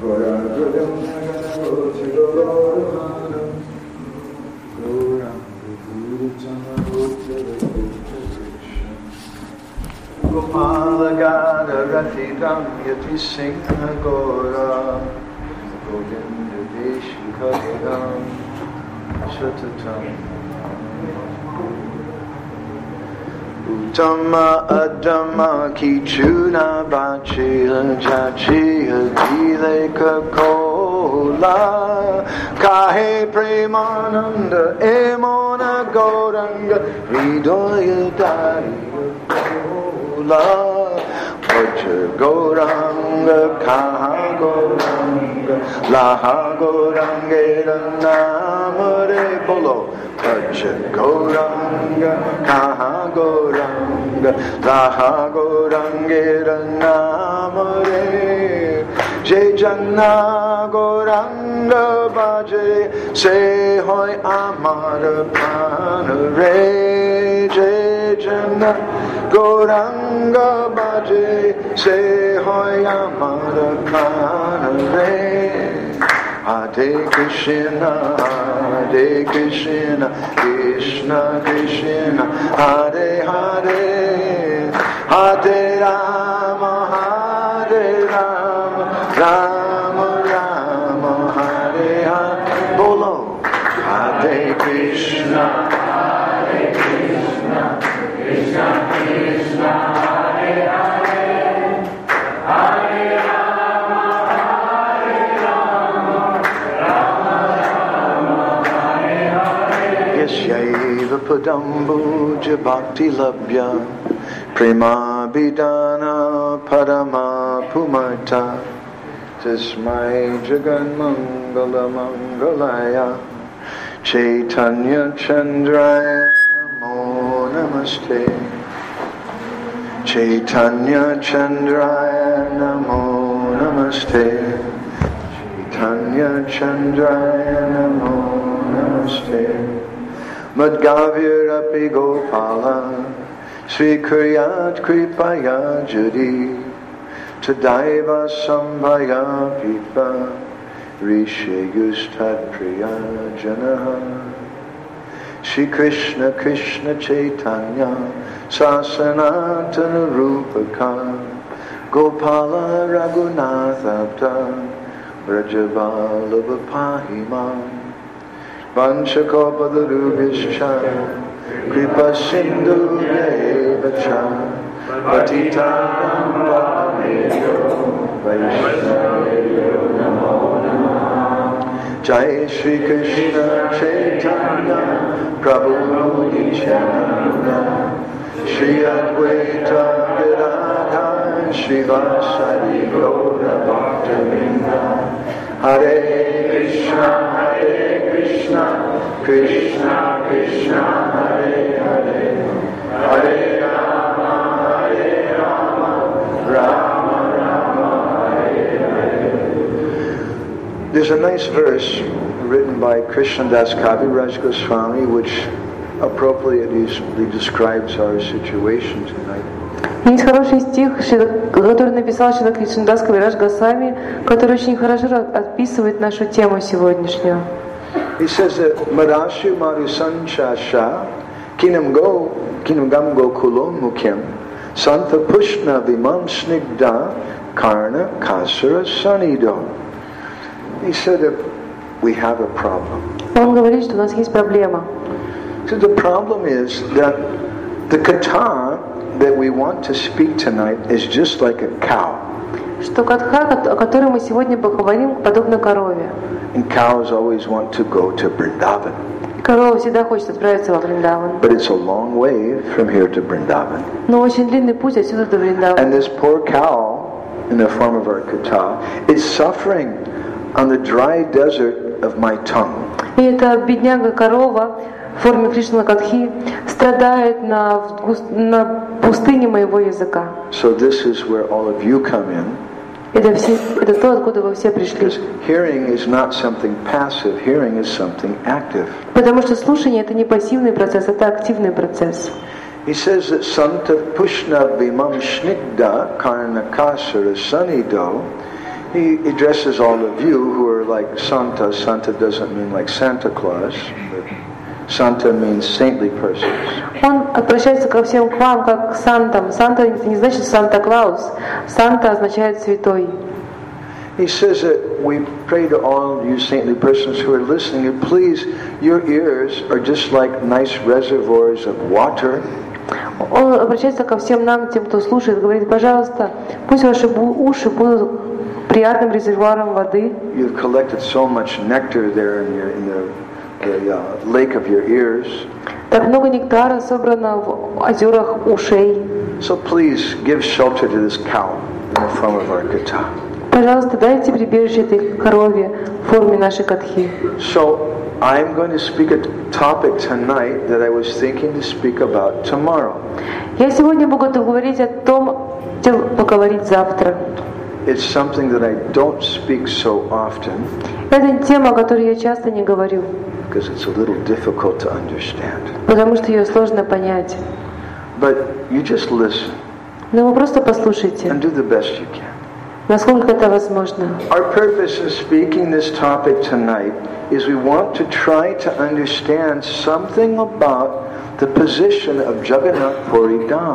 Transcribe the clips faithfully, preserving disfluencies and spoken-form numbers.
Gopalagadaratidam yati singha gora Govinda deshikadam shatatam Uttama adama kichuna bachila jachila dileka kola Kahe premananda emona goranga hridaya dariya kola Vaja Gauranga Kaha Gauranga Laha Gaurangera Namare Bolo Vaja Gauranga Kaha Gauranga Laha Gaurangera Namare Jai Janna Gauranga Bhaje Se Hoy Amara Panare Jai Janna Gauranga Bhaje Se Hoy Amara Pranare Hare Krishna Hare Krishna Krishna Krishna Hare Hare Hare Rama Hare Rama Rama Rama Hare Hare Bolo Hare Krishna Hare Krishna Krishna Krishna Hare Hare Hare Rama Hare Rama Rama Rama Hare Hare Yasyaiva Padambuja Bhakti Labhya Prema Bidana Parama Pumarta Tasmai Jagan Mangala Mangalaya Chaitanya Chandraya Namaste Chaitanya Chandraya Namo Namaste Chaitanya Chandraya Namo Namaste Madgavir Api Gopala Sri Kuryat Kripaya Jari Tadaiva Sambhaya Pipa Rishe Gustad Priya Janaha Shri Krishna Krishna Chaitanya Sasanatana Rupaka Gopala Raghunatha Vrajabala Pahima Vanchakopadarubhischa Kripa Sindhu Devacha Patitanam Bhaveyo Vaishnaveyo Namo Namah Jai Shri Krishna Chaitanya Prabhu Nityananda Shri Advaita Gadadhar Shri Vasari Gaura Bhaktivinoda Hare Krishna Hare Krishna Krishna Krishna Hare Hare Hare Rama Hare Rama Rama Rama Hare Hare. There's a nice verse written by Krishnadas Kaviraj Goswami which appropriately describes our situation tonight. Есть хороший стих, который написал Шрила Кришнадас Кавирадж Госвами, который очень хорошо описывает нашу тему сегодняшнюю. He says that Madashu Marusanchasha Kinam Go Kinam Gam Go Kulon Mukhim Santa Pushna Vimam Snigda Karna Kasara Sanido. He said that we have a problem. Он говорит, что у нас есть проблема. So the problem is that the katha that we want to speak tonight is just like a cow. Что катха, о которой мы сегодня поговорим, подобно корове. And cows always want to go to Vrindavan. Корова всегда хочет отправиться во Вриндаван. But it's a long way from here to Vrindavan. Но очень длинный путь отсюда до Вриндавана. And this poor cow, in the form of our katha, is suffering on the dry desert of my tongue. И эта бедняга-корова в форме Кришна Катхи страдает на, на пустыне моего языка. So this is where all of you come in. Это, все, это то, откуда вы все пришли. Hearing is not something passive. Hearing is something active. Потому что слушание — это не пассивный процесс, это активный процесс. He says that Santa Pushna Vimam Snigda Karnakasara Sanido. He addresses all of you who are like Santa. Santa doesn't mean like Santa Claus, but Santa means saintly persons. Он обращается ко всем к вам, как к Сантам. Санта не значит Санта-Клаус. Санта означает святой. He says that we pray to all you saintly persons who are listening, and please, your ears are just like nice reservoirs of water. Он обращается ко всем нам, тем, кто слушает, говорит, пожалуйста, пусть ваши уши будут приятным резервуаром воды. You've collected so much nectar there in, your, in the, the uh, lake of your ears. Так много нектара собрано в озерах ушей. So please give shelter to this cow in the form of our kata. Пожалуйста, дайте прибежище этой корове в форме нашей катхи. So I'm going to speak a topic tonight that I was thinking to speak about tomorrow. Я сегодня буду говорить о том, хотел поговорить завтра. It's something that I don't speak so often. Это тема, о которой я часто не говорю. Because it's a little difficult to understand. Потому что ее сложно понять. But you just listen. Но вы просто послушайте. And do the best you can. Насколько это возможно. Our purpose in speaking this topic tonight is we want to try to understand something about the position of Jagannath Puri Dham.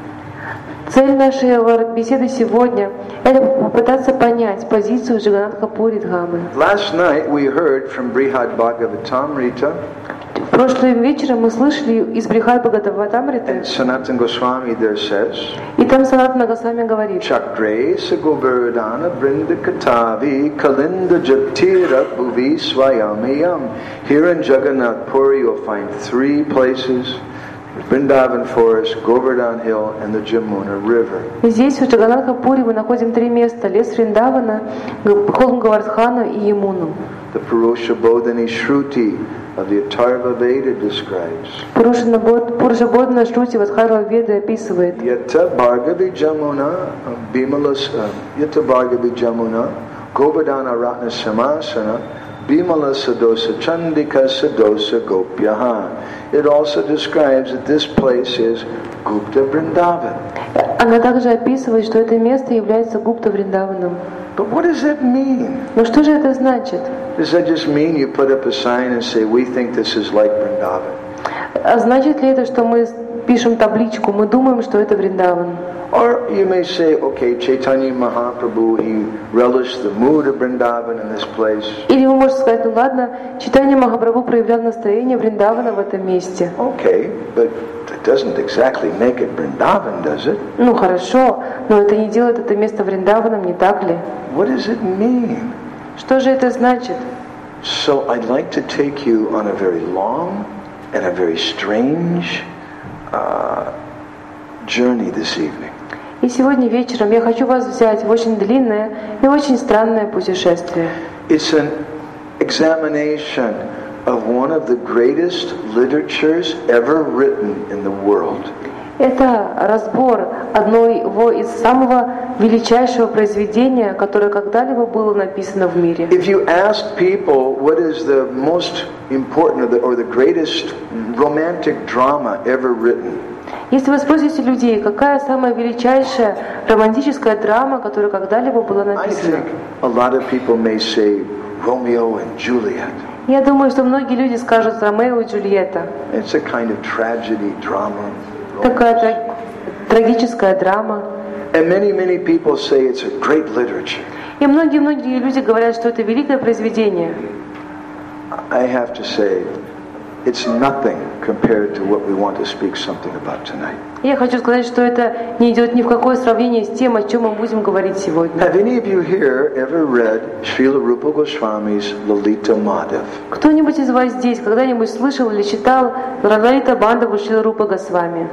Цель нашей беседы сегодня – это попытаться понять позицию Джаганнатха Пури Дхамы. Last night we heard from Brihad Bhagavatamrita. Прошлым вечером мы слышали из Брихад Бхагаватамриты. And Sanatana Goswami there says. И там Санатана Госвами говорит. Chakre Sagobardhana Brinda Katavi Kalinda Japtira Bhuvi Swayamayam. Here in Jagannath Puri you'll find three places. Vrindavan Forest, Govardhan Hill, and the Jamuna River. Здесь в Джаганнатха Пури мы находим три места: лес Вриндавана, холм Говардхана и Ямуну. The Purusha Bodhini Shruti of the Atharva Veda describes. Пуруша Бодхана Шрути в Атхарва Веда описывает. Yata Bhargavi Jamuna Bimalas Yata Bhargavi Jamuna Govardhana Ratna Samasana Bimala Sadosa Chandika Sadosa Gopyaha. It also describes that this place is Gupta Vrindavan. Она также описывает, что это место является Гупта Вриндаваном. But what does that mean? Но что же это значит? Does that just mean you put up a sign and say, we think this is like Vrindavan? А значит ли это, что мы пишем табличку, мы думаем, что это Вриндаван? Or you may say, okay, Chaitanya Mahaprabhu, he relished the mood of Vrindavan in this place. Или вы можете сказать, ну ладно, Чайтанья Махапрабху проявлял настроение Вриндавана в этом месте. Okay, but it doesn't exactly make it Vrindavan, does it? Ну хорошо, но это не делает это место Вриндаваном, не так ли? What does it mean? Что же это значит? So I'd like to take you on a very long and a very strange uh, journey this evening. И сегодня вечером я хочу вас взять в очень длинное и очень странное путешествие. It's an examination of one of the greatest literatures ever written in the world. Это разбор одного из самого величайшего произведения, которое когда-либо было написано в мире. If you ask people what is the most important or the, or the greatest romantic drama ever written, если вы спросите людей, какая самая величайшая романтическая драма, которая когда-либо была написана, I think a lot of people may say Romeo and Juliet. Я думаю, что многие люди скажут Ромео и Джульетта. It's a kind of tragedy drama. Такая трагическая драма. And many, many people say it's a great literature. И многие-многие люди говорят, что это великое произведение. I have to say, it's nothing compared to what we want to speak something about tonight. Я хочу сказать, что это не идет ни в какое сравнение с тем, о чем мы будем говорить сегодня. Have any of you here ever read Srila Rupa Goswami's Lalita Madhav? Кто-нибудь из вас здесь когда-нибудь слышал или читал Лалита Мадхаву Шрила Рупа Госвами?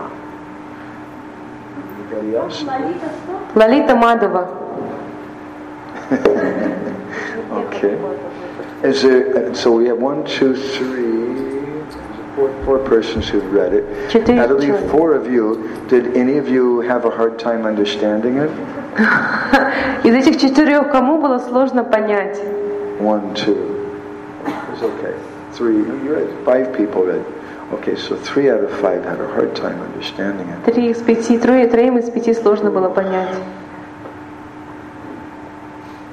Anybody else? Лалита Мадхава. Okay. Is there, so we have one, two, three, four, four persons who've read it. Четыре Out of the человека. four of you, did any of you have a hard time understanding it? Из этих четырех кому было сложно понять? One, two. It's okay. Three. You read. Five people read. Okay, so three out of five had a hard time understanding it. Три из пяти, трое, троим из пяти сложно было понять.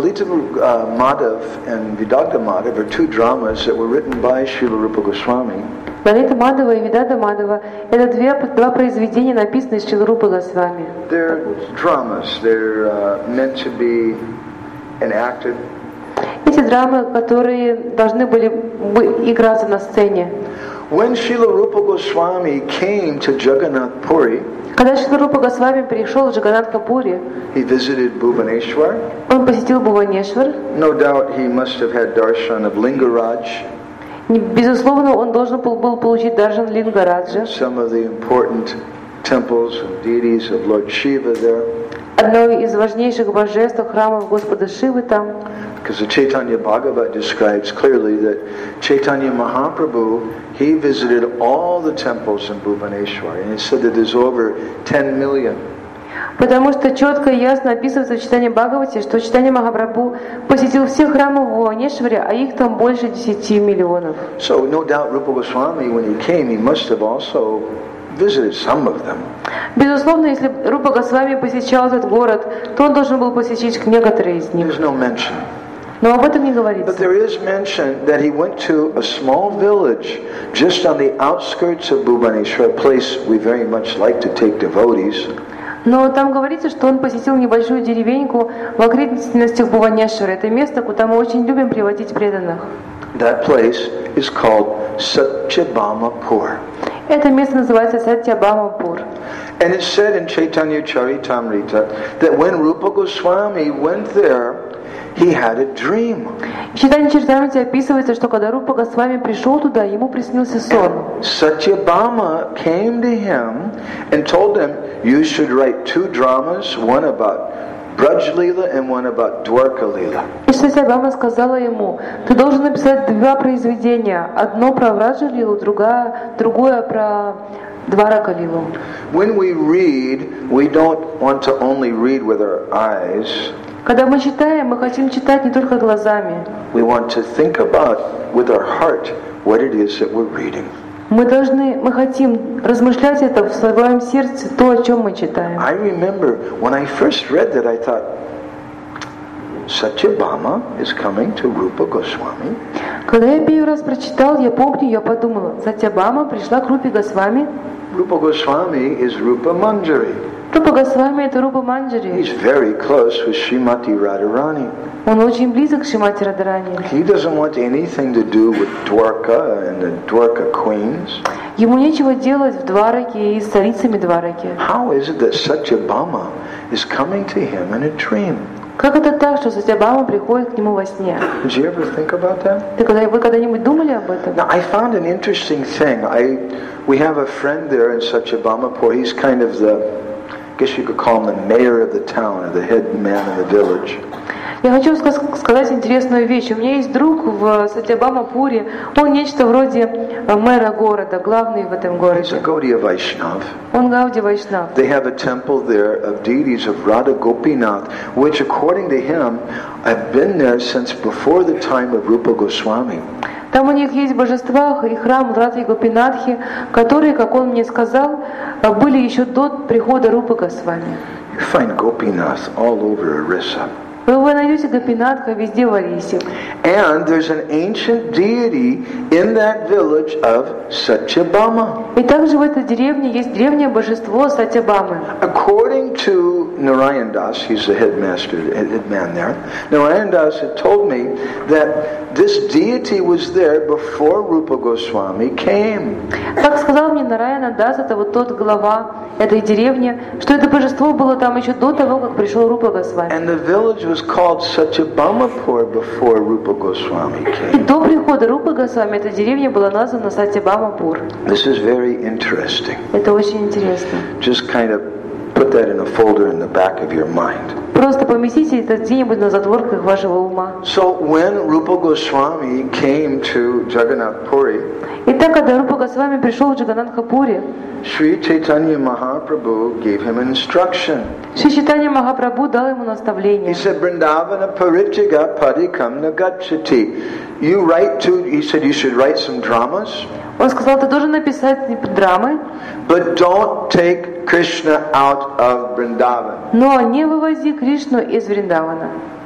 Lalita uh, Madhav and Vidagdha Madhav are two dramas that were written by Srila Rupa Goswami. Лалита Мадхава и Видада Мадхава — это две, два произведения, написанные Шрилой Рупой Госвами. They're dramas. They're uh, meant to be enacted. Эти драмы, которые должны были играться на сцене. When Srila Rupa Goswami came to Jagannath Puri, когда Шрила Рупа Госвами пришел в Джаганнатха-Пури, he visited Bhubaneswar. Он посетил Бхуванешвар. No doubt he must have had darshan of Lingaraj. Безусловно, он должен был, был получить даршан Лингараджа. Some of the important temples and deities of Lord Shiva there. Одно из важнейших божеств, храмов Господа Шивы там. Because the Chaitanya Bhagavat describes clearly that Chaitanya Mahaprabhu, he visited all the temples in Bhubaneswar, and he said that there's over ten million. Потому что четко и ясно описывается в Чайтанья Бхагавате, что Чайтанья Махапрабху посетил все храмы в Бхуванешваре, а их там больше десяти миллионов. So no doubt Rupa Goswami, when he came, he must have also visited some of them. Безусловно, если Рупа Госвами посещал этот город, то он должен был посетить некоторые из них. There's no mention. Но об этом не говорится. But there is mention that he went to a small village just on the outskirts of Bhubaneswar, a place we very much like to take devotees. Но там говорится, что он посетил небольшую деревеньку в окрестностях Бхуванешвара. Это место, куда мы очень любим приводить преданных. That place is called Satyabhamapur. Это место называется Сатьябхамапур. And it's said in Chaitanya Charitamrita that when Rupa Goswami went there, he had a dream. В Чайтанья Чаритамрите описывается, что когда Рупа Госвами пришел туда, ему приснился сон. Satyabhama came to him and told him, you should write two dramas, one about Braj Leela and one about Dwarka Leela. И Сатьябхама сказала ему: ты должен написать два произведения, одно про Браджа Лилу, другое, другое про Дварака Лилу. When we read, we don't want to only read with our eyes. Когда мы читаем, мы хотим читать не только глазами. We want to think about with our heart what it is that we're reading. Мы должны, мы хотим размышлять это в своем сердце, то, о чем мы читаем. I remember when I first read that, I thought, Satyabhama is coming to Rupa Goswami. Когда я первый раз прочитал, я помню, я подумала, Сатьябхама пришла к Рупе Госвами. Rupa Goswami is Rupa Manjari. Рупа Госвами — это Рупа Манджари. He's very close with Srimati Radharani. Он очень близок к Шримати Радарани. He doesn't want anything to do with Dwarka and the Dwarka queens. Ему нечего делать в Двараке и с царицами Двараки. How is it that Satyabhama is coming to him in a dream? Как это так, что Сатьябхама приходит к нему во сне? Did you ever think about that? Ты когда, вы когда-нибудь думали об этом? Now, I found an interesting thing. I, we have a friend there in Satyabhamapur. He's kind of the, I guess you could call him the mayor of the town, or the head man of the village. Я хочу сказать интересную вещь. У меня есть друг в Сатьябхамапуре. Он нечто вроде мэра города, главный в этом He's городе. a Gaudiya Vaishnav. Он Гауди Вайшнав. They have a temple there of deities of Radha Gopinath, which according to him have been there since before the time of Rupa Goswami. Там у них есть божества и храм Радхи Гопинатхи, которые, как он мне сказал, были еще до прихода Рупы Госвами. You find Gopinath all over Orissa. Вы найдете Гопинатха везде в Орисе. And there's an ancient deity in that village of Satyabhama. И также в этой деревне есть древнее божество Сатьябхамы. According to Narayan Das, he's the headmaster, head man there. Narayan Das had told me that this deity was there before Rupa Goswami came. Как сказал мне Нараяна Дас, это вот тот глава этой деревни, что это божество было там еще до того, как пришел Рупа Госвами. And the village was called Satyabhamapur before Rupa Goswami И came. до прихода Рупы Госвами эта деревня была названа Сатьябхамапур. This is very interesting. Это очень интересно. Just kind of put that in a folder in the back of your mind. Просто поместите это где-нибудь на затворках вашего ума. So when Rupa Goswami came to Jagannath Puri, Итак, когда Рупа Госвами пришел в Джаганнатха-Пури, Sri Chaitanya Mahaprabhu gave him instruction. Шри Чайтанья Махапрабху дал ему He наставление. said, Vrindavana parichaga padikam nagachati. You write to, he said you should write some dramas, Он сказал, ты должен написать драмы, but don't take Krishna out of Vrindavan. но не вывози Кришну из Вриндавана.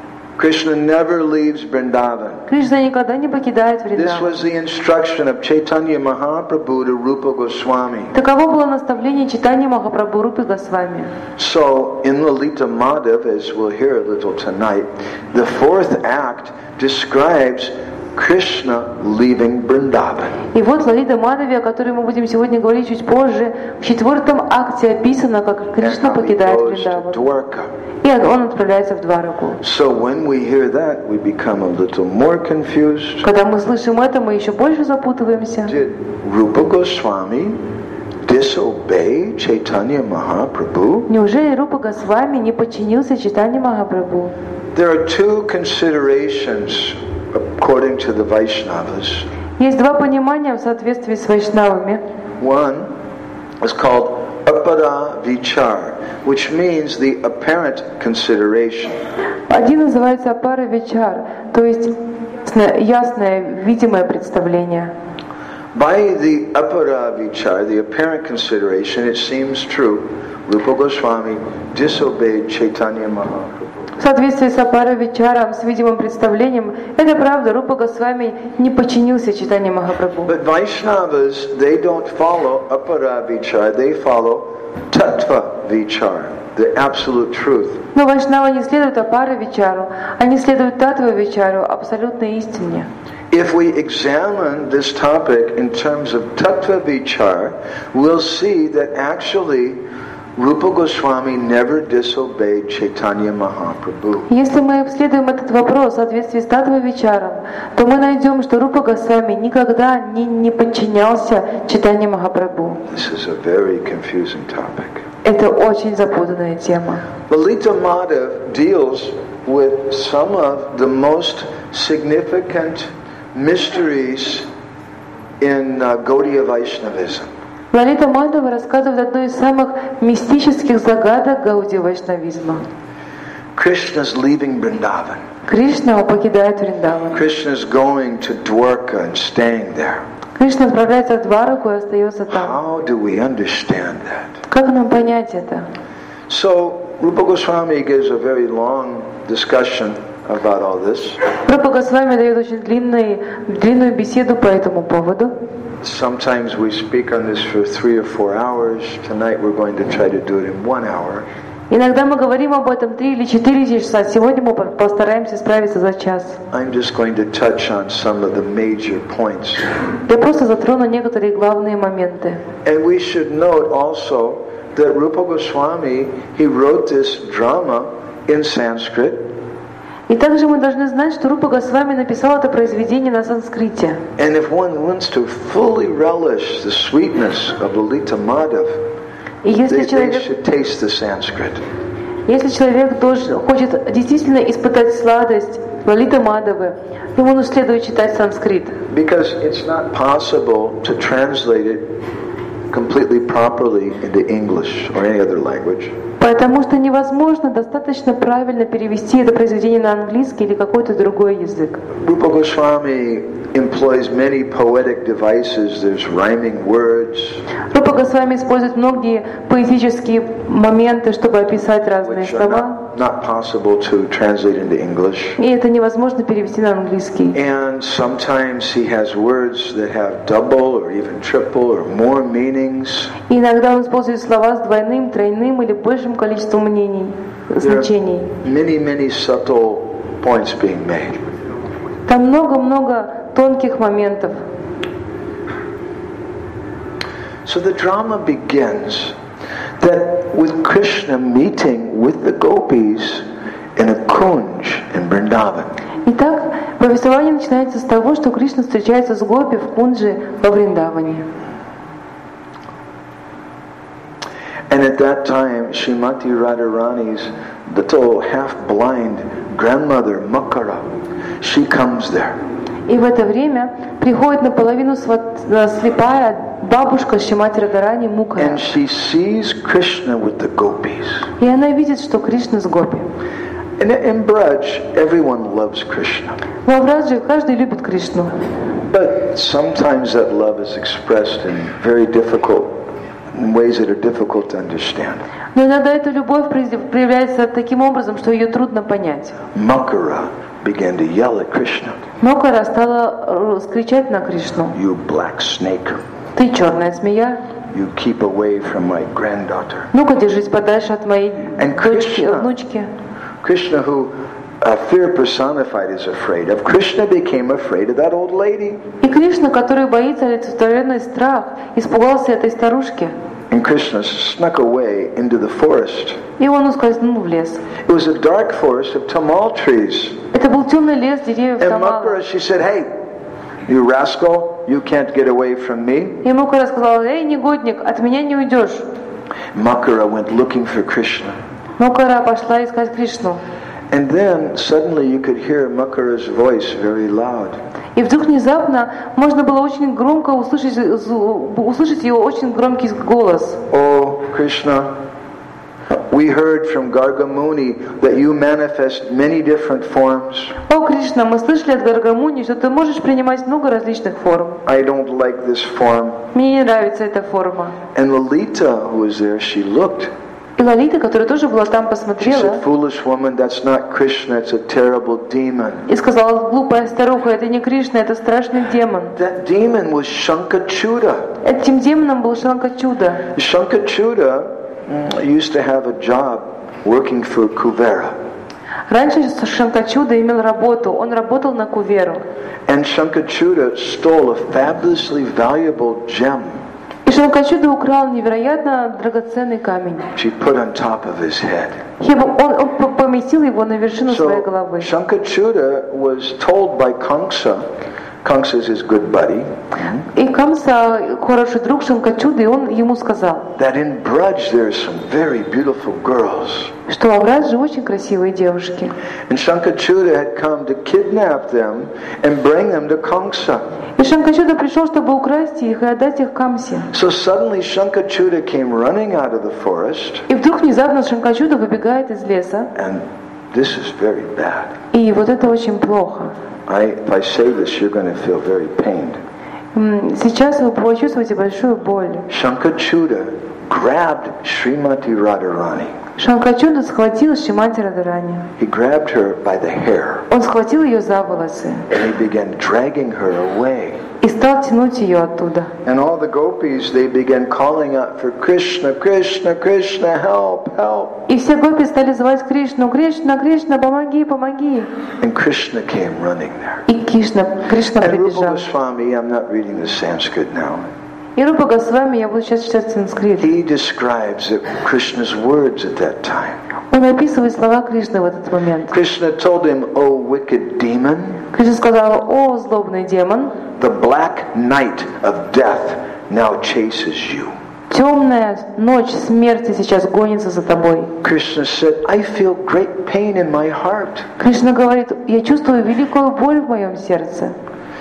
Krishna never leaves Vrindavan. Кришна никогда не покидает This Вриндаван. was the instruction of Chaitanya Mahaprabhu to Rupa Goswami. Таково было наставление читания Махапрабху Рупи Госвами. So, in Lalita Madhav, as we'll hear a little tonight, the fourth act describes Krishna leaving Vrindavan. И вот Лалита Мадхави, о которой мы будем сегодня говорить чуть позже, в четвертом акте описано, как Кришна And how he покидает goes to Вриндаван. Dwarka. И он отправляется в Двараку. So when we hear that, we become a little more confused. Когда мы слышим это, мы еще больше запутываемся. Did Rupa Goswami disobey Chaitanya Mahaprabhu? Неужели Рупа Госвами не подчинился читанию Махапрабху? There are two considerations according to the Vaishnavas. Есть два понимания в соответствии с вайшнавами. One is called apara vichar, which means the apparent consideration. Один называется апара вичар, то есть ясное, ясное, видимое представление. By the apara vichar, the apparent consideration, it seems true, Rupa Goswami disobeyed Chaitanya Mahaprabhu. В соответствии с апара вичаром, с видимым представлением, это правда, Рупа Госвами не подчинился читанию Махапрабху. But Vaishnavas, they don't follow apara vichar, they follow tattva vichar, the absolute truth. Но вайшнавы не следуют апара вичару, они следуют татва вичару, абсолютной истине. If we examine this topic in terms of tattva vichar, we'll see that actually Rupa Goswami never disobeyed Chaitanya Mahaprabhu. Если мы обследуем этот вопрос в соответствии с татва вичаром, то мы найдем, что Рупа Госвами никогда не, не подчинялся читанию Махапрабху. This is a very confusing topic. Это очень запутанная тема. Lalita Madhav deals with some of the most significant mysteries in uh, Gaudiya Vaishnavism. Лалита Мадхава рассказывает одну из самых мистических загадок Гаудия Вайшнавизма. Krishna's leaving Vrindavan. Кришна покидает Вриндаван. Krishna's going to Dwarka and staying there. Кришна отправляется в Двараку и остается там. How do we understand that? Как нам понять это? So, Rupa Goswami gives a very long discussion about all this. Рупа Госвами дает очень длинный, длинную беседу по этому поводу. Sometimes we speak on this for three or four hours. Tonight we're going to try to do it in one hour. Иногда мы говорим об этом три или четыре часа. Сегодня мы постараемся справиться за час. I'm just going to touch on some of the major points. Я просто затрону некоторые главные моменты. And we should note also that Rupa Goswami, he wrote this drama in Sanskrit. И также мы должны знать, что Рупа Госвами написал это произведение на санскрите. And if one wants to fully relish the sweetness of Lalita Madhav, И если they, they человек, should taste the Sanskrit. если человек должен, хочет действительно испытать сладость Лалиты Мадхавы, ему нужно следует читать санскрит. Because it's not possible to translate it completely properly into English or any other language. Потому что невозможно достаточно правильно перевести это произведение на английский или какой-то другой язык. Rupa Goswami employs many poetic devices. There's rhyming words, Рупа Госвами использует многие поэтические моменты, чтобы описать разные which are слова. not, not possible to translate into English. И это невозможно перевести на английский. And sometimes he has words that have double or even triple or more meanings. И иногда он использует слова с двойным, тройным или большим количеством мнений, There are значений. many, many subtle points being made. Там много-много тонких моментов. So the drama begins that with Krishna meeting with the gopis in a kunj in Vrindavan. Итак, повествование начинается с того, что Кришна встречается с гопи в кунджи во Вриндаване. And at that time, Srimati Radharani's little half-blind grandmother, Makara, she comes there. И в это время приходит наполовину слепая бабушка Шримати Радхарани Мукара. And she sees Krishna with the gopis. И она видит, что Кришна с гопи. And in Braj, everyone loves Krishna. Во Враджи каждый любит Кришну. But sometimes that love is expressed in very difficult in ways that are difficult to understand. Но иногда эта любовь проявляется таким образом, что ее трудно понять. Makara began to yell at Krishna. Макара стала кричать на Кришну. You black snake. Ты черная змея. You keep away from my granddaughter. Ну-ка, держись подальше от моей дочки, внучки. Krishna, who uh, fear personified is afraid of, Krishna became afraid of that old lady. И Кришна, который боится олицетворенный страх, испугался этой старушки. And Krishna snuck away into the forest. И он ускользнул в лес. It was a dark forest of tamal trees. Это был темный лес деревьев тамала. And Makara, she said, "Hey, you rascal, you can't get away from me." И Макара сказала: "Эй, негодник, от меня не уйдешь." Makara went looking for Krishna. Макара пошла искать Кришну. And then suddenly you could hear Makara's voice very loud. И вдруг внезапно можно было очень громко услышать, услышать ее очень громкий голос. Oh, Krishna, we heard from Gargamuni that you manifest many different forms. О, Кришна, мы слышали от Гаргамуни, что ты можешь принимать много различных форм. I don't like this form. Мне не нравится эта форма. And Lalita, who was there, she looked. И Лалита, которая тоже была там, She посмотрела said, "Foolish woman, that's not Krishna, it's a terrible demon." и сказала: "Глупая старуха, это не Кришна, это страшный демон." That demon was Shankachuda. Этим демоном был Шанкачуда. Shankachuda used to have a job working for Kuvera. Раньше Шанкачуда имел работу, он работал на Куверу. And Shankachuda stole a fabulously valuable gem. И Шанкачуда украл невероятно драгоценный камень. She put on top of his head. Он, он поместил его на вершину своей So головы. Shankachuda was told by Kamsa, Kamsa is his good buddy, И Камса, хороший друг Шанкачуды, он ему сказал, that in Braj there are some very beautiful girls. что в Браджи очень красивые девушки. And Shankachuda had come to kidnap them and bring them to Kamsa. И Шанкачуда пришел, чтобы украсть их и отдать их Камсе. So suddenly Shankachuda came running out of the forest. И вдруг внезапно Шанкачуда выбегает из леса. And this is very bad. И вот это очень плохо. I, if I say this, you're going to feel very pained. Сейчас вы почувствуете большую боль. Shankachuda grabbed Srimati Radharani. Шанкачуда схватил Шримати Радхарани. He grabbed her by the hair. Он схватил ее за волосы. And he began dragging her away. И стал тянуть ее оттуда. And all the gopis, they began calling out for Krishna, Krishna, Krishna, help, help. И все гопи стали звать Кришну: Кришна, Кришна, помоги, помоги. And Krishna came running there. И Кришна, Кришна And Rupa прибежал. Goswami, I'm not reading the Sanskrit now. И Рупа Госвами, я буду сейчас читать санскрит. He describes it, Krishna's words at that time. Он описывает слова Кришны в этот момент. Krishna told him, "O wicked demon, Кришна сказал: "О, злобный демон, the black night of death now chases you." темная ночь смерти сейчас гонится за тобой." Krishna said, "I feel great pain in my heart." Кришна говорит: "Я чувствую великую боль в моем сердце.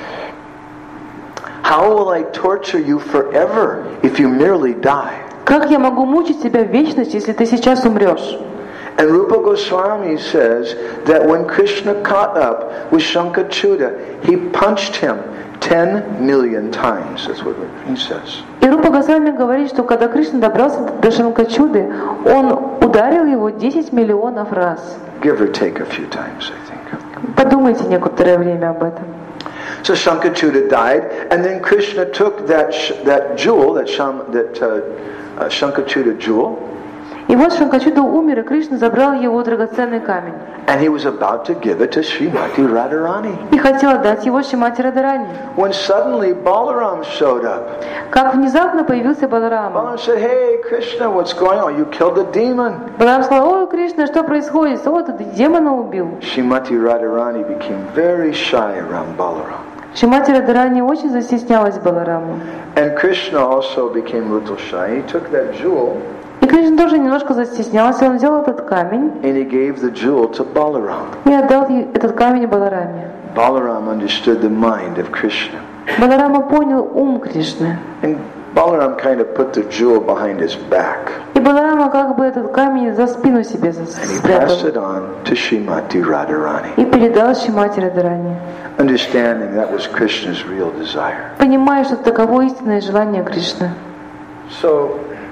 How will I torture you forever if you merely die?" Как я могу мучить тебя в вечность, если ты сейчас умрешь?" And Rupa Goswami says that when Krishna caught up with Shankachuda, he punched him ten million times. That's what he says. И Рупа Госвами говорит, что когда Кришна добрался до Шанкачуды, он ударил его десять миллионов раз. Give or take a few times, I think. Подумайте некоторое время об этом. So Shankachuda died, and then Krishna took that sh- that jewel, that Sham, that uh, uh, Shankachuda jewel. И вот Шанкачуда умер, и Кришна забрал его драгоценный камень. And he was about to give it to Srimati Radharani. И хотел отдать его Шримати Радхарани. When suddenly Balaram showed up. Как внезапно появился Баларама. Balaram said, "Hey Krishna, what's going on? You killed a demon." Баларам сказал: "Ой, Кришна, что происходит? О, ты демона убил." Srimati Radharani became very shy around Balaram. Шримати Радхарани очень застеснялась Балараму. And Krishna also became a little shy. He took that jewel. И Кришна тоже немножко застеснялся. Он взял этот камень And he gave the jewel to Balaram. и отдал этот камень Балараме. Balaram understood the mind of Krishna. Баларама понял ум Кришны. And Balaram kind of put the jewel behind his back. И Баларама как бы этот камень за спину себе And he passed спрятал. it on to Srimati Radharani. И передал Шримати Радхарани. Understanding that was Krishna's real desire. Понимая, что таково истинное желание Кришны. So,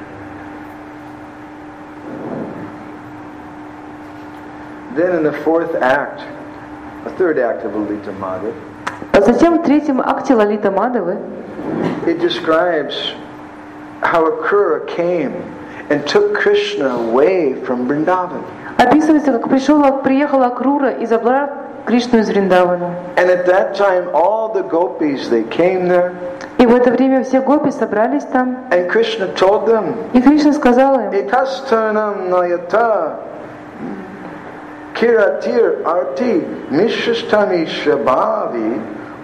then in the fourth act, the third act of Lalita Madhava, А затем в третьем акте Лалита Мадавы it describes how Akrura came and took Krishna away from Vrindavan. описывается, как пришел, приехала Акрура и забрала Кришну из Вриндавана. And at that time, all the gopis, they came there, И в это время все гопи собрались там. and Krishna told them, И Кришна сказал им: Etastanam nayata kiratir arti mishastami shabhavi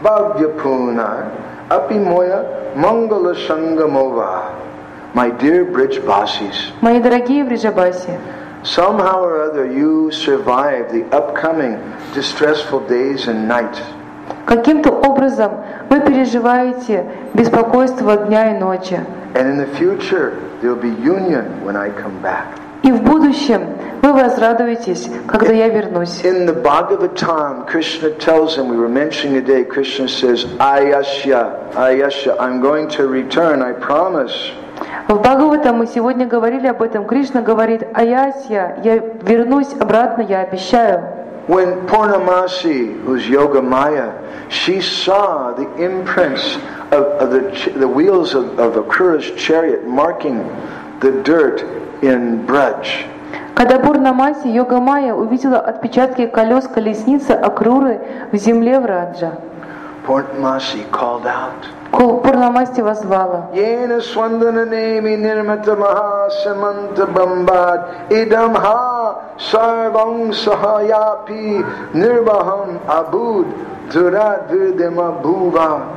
bhavyapuna apimoya mangala sangamova. My dear Brijbasis, мои дорогие Вриджабаси, somehow or other you survive the upcoming distressful days and nights. каким-то образом вы переживаете беспокойство дня и ночи. And in the future, there will be union when I come back. И в будущем вы возрадуетесь, когда я вернусь. In the Bhagavatam, Krishna tells him, we were mentioning today, Krishna says, Ayasya, Ayasya, I'm going to return, I promise. В Бхагаватам мы сегодня говорили об этом. Кришна говорит: Аясья, я вернусь обратно, я обещаю. When Purnamasi, who's Yogamaya, she saw the imprints of, of the, the wheels of, of Akrura's chariot marking the dirt in Braj. Когда Пурнамаси, Йога Майя, увидела отпечатки колес колесницы Акруры в земле Враджа, Purnamasi called out, Пурнамасти возвала: Yena swandana nemi nirmata maha samanta bambad idam ha sarvang sahayapi nirbaham abud durat vidima bhuva.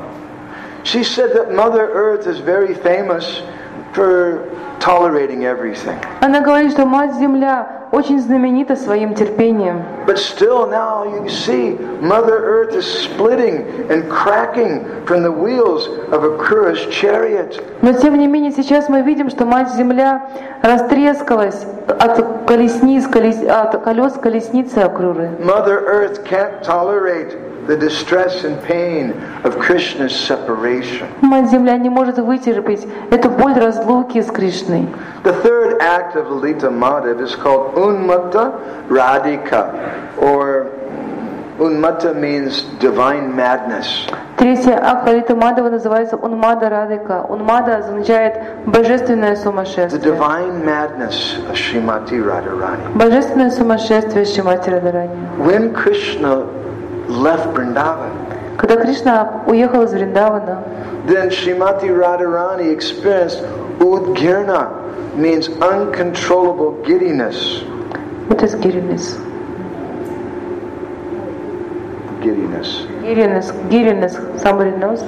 She said that Mother Earth is very famous for tolerating everything. Она говорит, что Мать Земля очень знаменита своим терпением. But still now you see Mother Earth is splitting and cracking from the wheels of Akrura's chariot. Но тем не менее сейчас мы видим, что Мать Земля растрескалась от колесниц, колес, от колес колесницы Акруры. Mother Earth can't tolerate the distress and pain of Krishna's separation. Мать Земля не может вытерпеть эту боль разлуки с Кришной. The third act of Lalita Madhava is called Unmatta Radhika, or Unmatta means divine madness. Третий акт Лалита Мадава называется Унмада Радика. Унмада означает божественное The сумасшествие. divine madness of Srimati Radharani. Божественное сумасшествие Шримати Радharani. When Krishna left Vrindavan, Когда Кришна уехал из Вриндавана, then Srimati Radharani experienced Udgirna, means uncontrollable giddiness. what is giddiness? Giddiness. Giddiness, giddiness, somebody knows?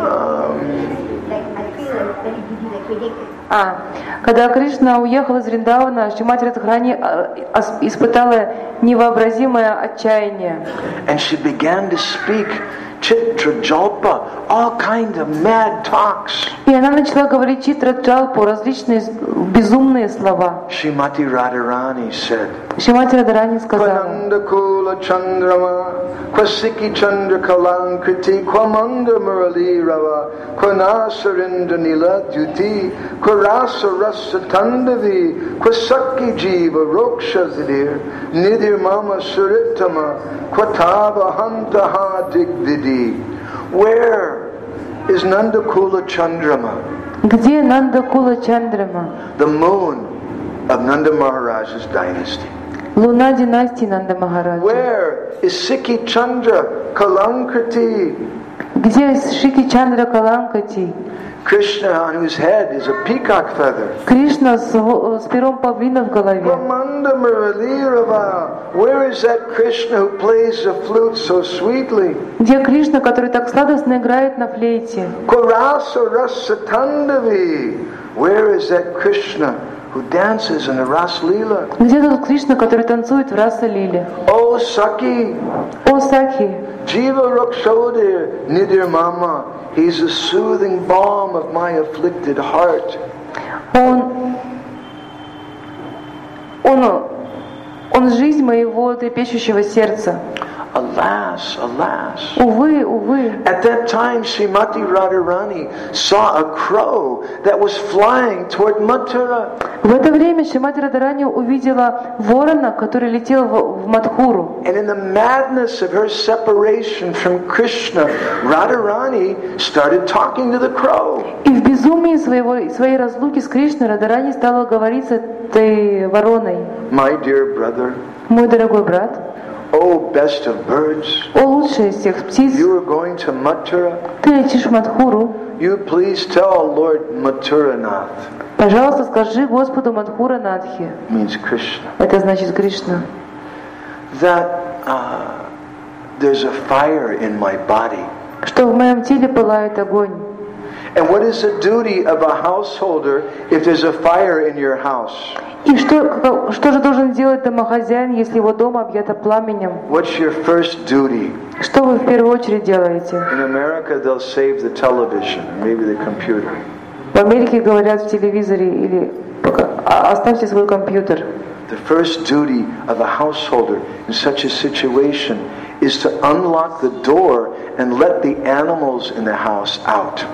А, когда Кришна уехал из Вриндавана, Шримати Радхарани испытала невообразимое отчаяние. And she began to speak Chitra Jalpa, all kinds of mad talks. И она начала говорить Читра Джалпу, различные безумные слова. Srimati Radharani said, Шримати Радхарани сказала: Kwananda Kula Chandrama, Kwasiki Chandra Kalankriti, Kwamanda Murali Rava, Kwanasarinda Nila Duti, Kwarasa Rasa Tandavi, Kwasaki Jiva Roksha Zidir, Nidir Mama Suritama, Kwatava Hantaha Digvidi. Where is Nandakula Chandrama, Где Нандакула Чандрама, the moon of Nanda Maharaj's dynasty? луна династии Нанда Махараджа? Where is Sikhi Chandra Kalankriti, Где Шики Чандра Каланкати? Krishna on whose head is a peacock feather? Кришна с, с пером павлина в голове. Ramanda Muralirava, where is that Krishna who plays the flute so sweetly? Где Кришна, который так сладостно играет на флейте? Korasa Rasa Tandavi, where is that Krishna who dances in the Ras Leela? Где тот Кришна, который танцует в Раса-лиле? Oh Saki, О Сахи, Jiva Rakshodir, Nidir Mama, he's the soothing balm of my afflicted heart. Он, он, он жизнь моего трепещущего сердца. Alas, alas. Увы, увы. At that time, Srimati Radharani saw a crow that was flying toward Mathura. В это время Шримати Радхарани увидела ворона, который летел в, в Мадхуру. And in the madness of her separation from Krishna, Radharani started talking to the crow. И в безумии своего, своей разлуки с Кришной Радхарани стала говорить с этой вороной. My dear brother, Мой дорогой брат, oh best of birds, о лучшая из всех птиц, you are going to Mathura. ты летишь в Мадхуру. You please tell Lord Mathuranath. Пожалуйста, скажи Господу Мадхура Надхи. Means Krishna. Это значит Кришна. That uh, there's a fire in my body. Что в моем теле пылает огонь. And what is the duty of a householder if there's a fire in your house? И что, что же должен делать домохозяин, если его дом объято пламенем? What's your first duty? Что вы в первую очередь делаете? In America, they'll save the television, maybe the computer. В Америке говорят в телевизоре или оставьте свой компьютер. The first duty of a householder in such a situation is to unlock the door and let the animals in the house out.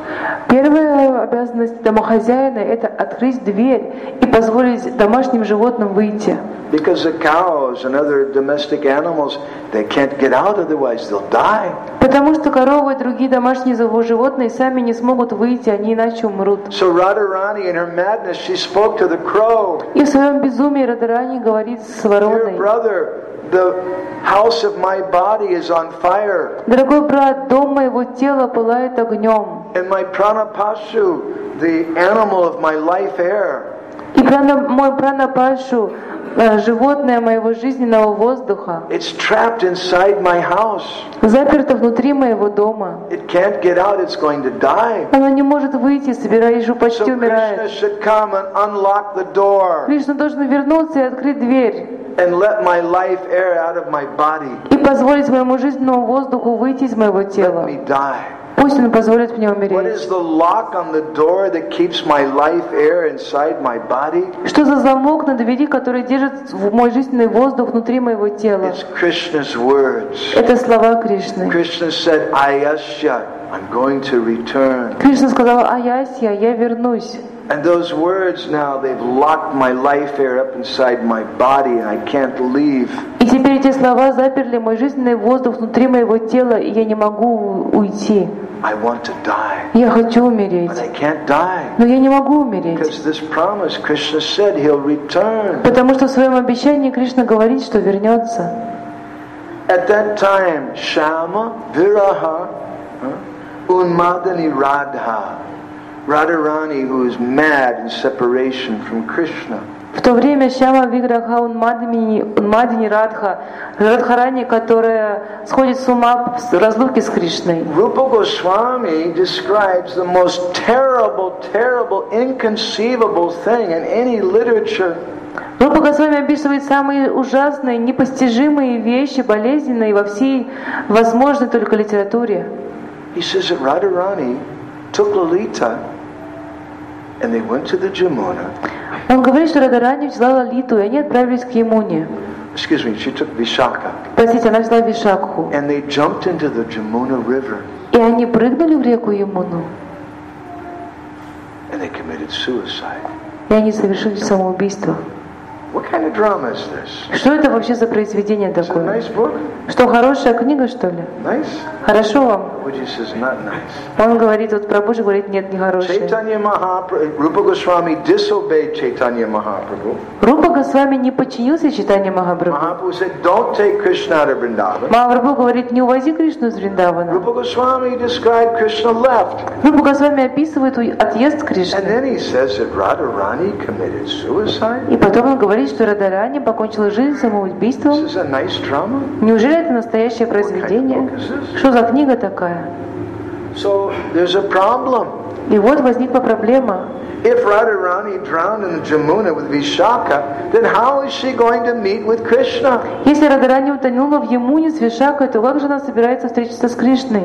Первая обязанность домохозяина – это открыть дверь и позволить домашним животным выйти. Because the cows and other domestic animals, they can't get out, otherwise they'll die. Потому что коровы и другие домашние животные сами не смогут выйти, они иначе умрут. So Radharani, in her madness, she spoke to the crow. И в своем безумии Радхарани говорит с вороной. Dear brother, the house of my body is on fire. Дорогой брат, дом моего тела пылает огнем. And my pranapashu, the animal of my life air, И прана, мой пранапашу, животное моего жизненного воздуха, it's trapped inside my house. заперто внутри моего дома. It can't get out, it's going to die. Оно не может выйти, собираясь, почти So Krishna умирает. should come and unlock the door Кришна должен вернуться и открыть дверь and let my life air out of my body. и позволить моему жизненному воздуху выйти из моего Let тела. me die. Пусть Он позволит мне What умереть. is the lock on the door that keeps my life air inside my body? Что за замок на двери, который держит мой жизненный воздух внутри моего тела? It's Krishna's words. Это слова Кришны. Krishna said, Ayasya, I'm going to return. Кришна сказала: Аясья, я вернусь. And those words now, they've locked my life air up inside my body and I can't leave. И теперь эти слова заперли мой жизненный воздух внутри моего тела, и я не могу уйти. I want to die, Я хочу умереть, but I can't die. но я не могу умереть. Because this promise, Krishna said he'll return. Потому что в своем обещании Кришна говорит, что вернется. At that time, Shama, Viraha, huh, Unmadani Radha, Radharani, who is mad in separation from Krishna. В то время Шьяма Виграха Унмадини, Унмадини Радха, Радхарани, которая сходит с ума в разлуке с Кришной. Rupa Goswami describes the most terrible, terrible, inconceivable thing in any literature. Рупа Госвами описывает самые ужасные, непостижимые вещи, болезненные во всей возможной только литературе. He says that Radharani took Lalita and they went to the Jamuna. Он говорит, что Радхарани взяла Лалиту, и они отправились к Ямуне. Excuse me, she took Vishaka. Простите, она взяла Вишакху. And they jumped into the Jamuna River И они прыгнули в реку Ямуну. and they committed suicide. И они совершили самоубийство. What kind of drama is this? Что это вообще за произведение Is it a такое? nice book? Что, хорошая книга, что ли? Nice? Хорошо вам? Which says not nice. Он говорит, вот Прабху говорит, нет, не хорошая. Chaitanya Mahaprabhu, Rupa Goswami disobeyed Chaitanya Mahaprabhu. Рупа Госвами не подчинился читанию Махапрабху. Mahaprabhu said, don't take Krishna out of Vrindavan. Махапрабху говорит, не увози Кришну из Вриндавана. Rupa Goswami described Krishna left. Рупа Госвами описывает отъезд And Кришны. then he says that Radharani committed suicide. И потом он говорит, что Радхарани покончила жизнь This самоубийством. is a nice drama. Неужели это настоящее произведение? Что за книга такая? So there's a problem. И вот возникла проблема. If Radharani drowned in the Jamuna with Vishaka, then how is she going to meet with Krishna? Если Радхарани утонула в Ямуне с Вишакой, то как же она собирается встретиться с Кришной?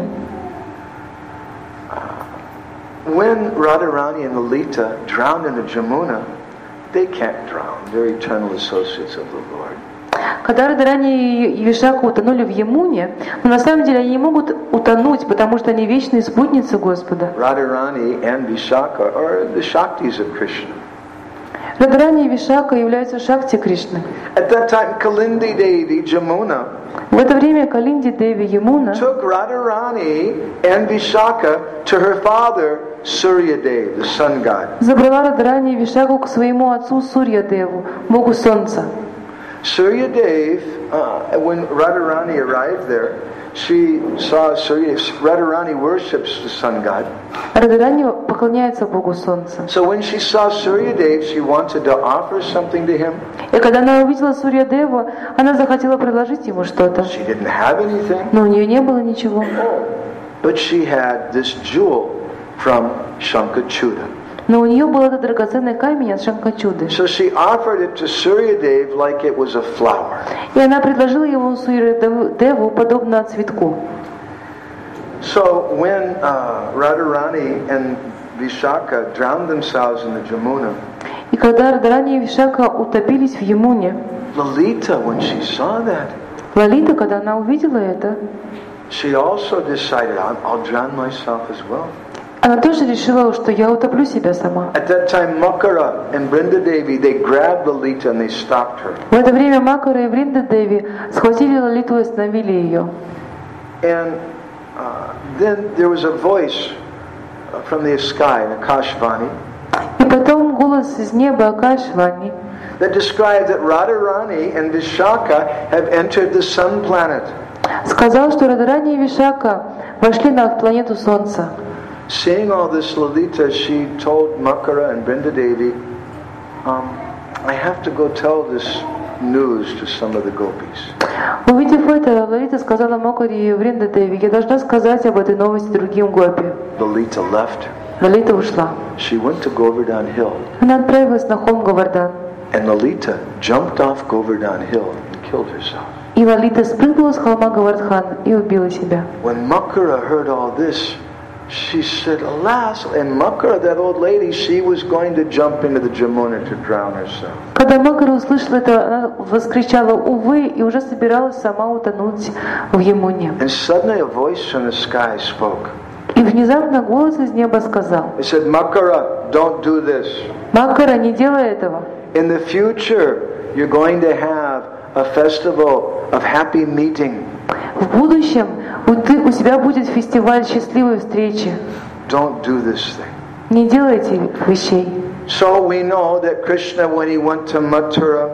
When Radharani and Lalita drowned in the Jamuna, they can't drown. They're eternal associates of the Lord. когда Радарани и Вишака утонули в Ямуне, но на самом деле они не могут утонуть, потому что они вечные спутницы Господа. Radharani and Vishaka are the Shaktis of Krishna. Радарани и Вишака являются Шакти Кришны. At that time, Kalindi Devi, Jamuna, В это время Калинди Деви Ямуна took Radharani and Vishaka to her father, Surya Dev, the sun god. забрала Радарани и Вишаку к своему отцу Сурья Деву, Богу Солнца. Surya Dev, uh, when Radharani arrived there, she saw Surya Dev. Radharani worships the sun god. Радарани поклоняется Богу Солнца. So when she saw Surya Dev, she wanted to offer something to him. И когда она увидела Сурья Деву, она захотела предложить ему что-то. She didn't have anything, Но у нее не было ничего. but she had this jewel from Shankachuda. Но у нее был этот драгоценный камень от Шанкачуды. So she offered it to Surya Dev like it was a flower. И она предложила его Сурья Деву подобно цветку. So when uh, Radharani and Vishaka drowned themselves in the Jamuna, И когда Радарани и Вишака утопились в Ямуне, Lalita, when she saw that, Лалита, когда она увидела это, she also decided, I'll, I'll drown myself as well. она тоже решила, что я утоплю себя сама. At that time, Makara and Brinda Devi, they grabbed Lalita and they stopped her. В это время Макара и Вринда Деви схватили Лалиту и остановили ее. And uh, then there was a voice from the sky, in Akashvani, И потом голос из неба Акашвани that described that Radharani and Vishaka have entered the sun planet. сказал, что Радарани и Вишака вошли на планету Солнца. Seeing all this, Lalita, she told Makara and Brinda Devi, um, I have to go tell this news to some of the gopis. Увидев это, Лалита сказала Макаре и Вринда Деви, я должна сказать об этой новости другим гопи. Lalita left. Лалита ушла. She went to Govardhan Hill. Она отправилась на холм Говардан. And Lalita jumped off Govardhan Hill and killed herself. И Лалита спрыгнула с холма Говардхан и убила себя. When Makara heard all this, she said, alas, and Makara, that old lady, she was going to jump into the Jamuna to drown herself. Когда Макара услышала это, она воскричала увы и уже собиралась сама утонуть в Ямуне. And suddenly a voice from the sky spoke. И внезапно голос из неба сказал: It said, Makara, don't do this. Макара, не делай этого. In the future, you're going to have a festival of happy meeting. В будущем у, ты, у тебя будет фестиваль счастливой встречи. Don't do this thing. Не делайте вещей. So we know that Krishna, when he went to Mathura,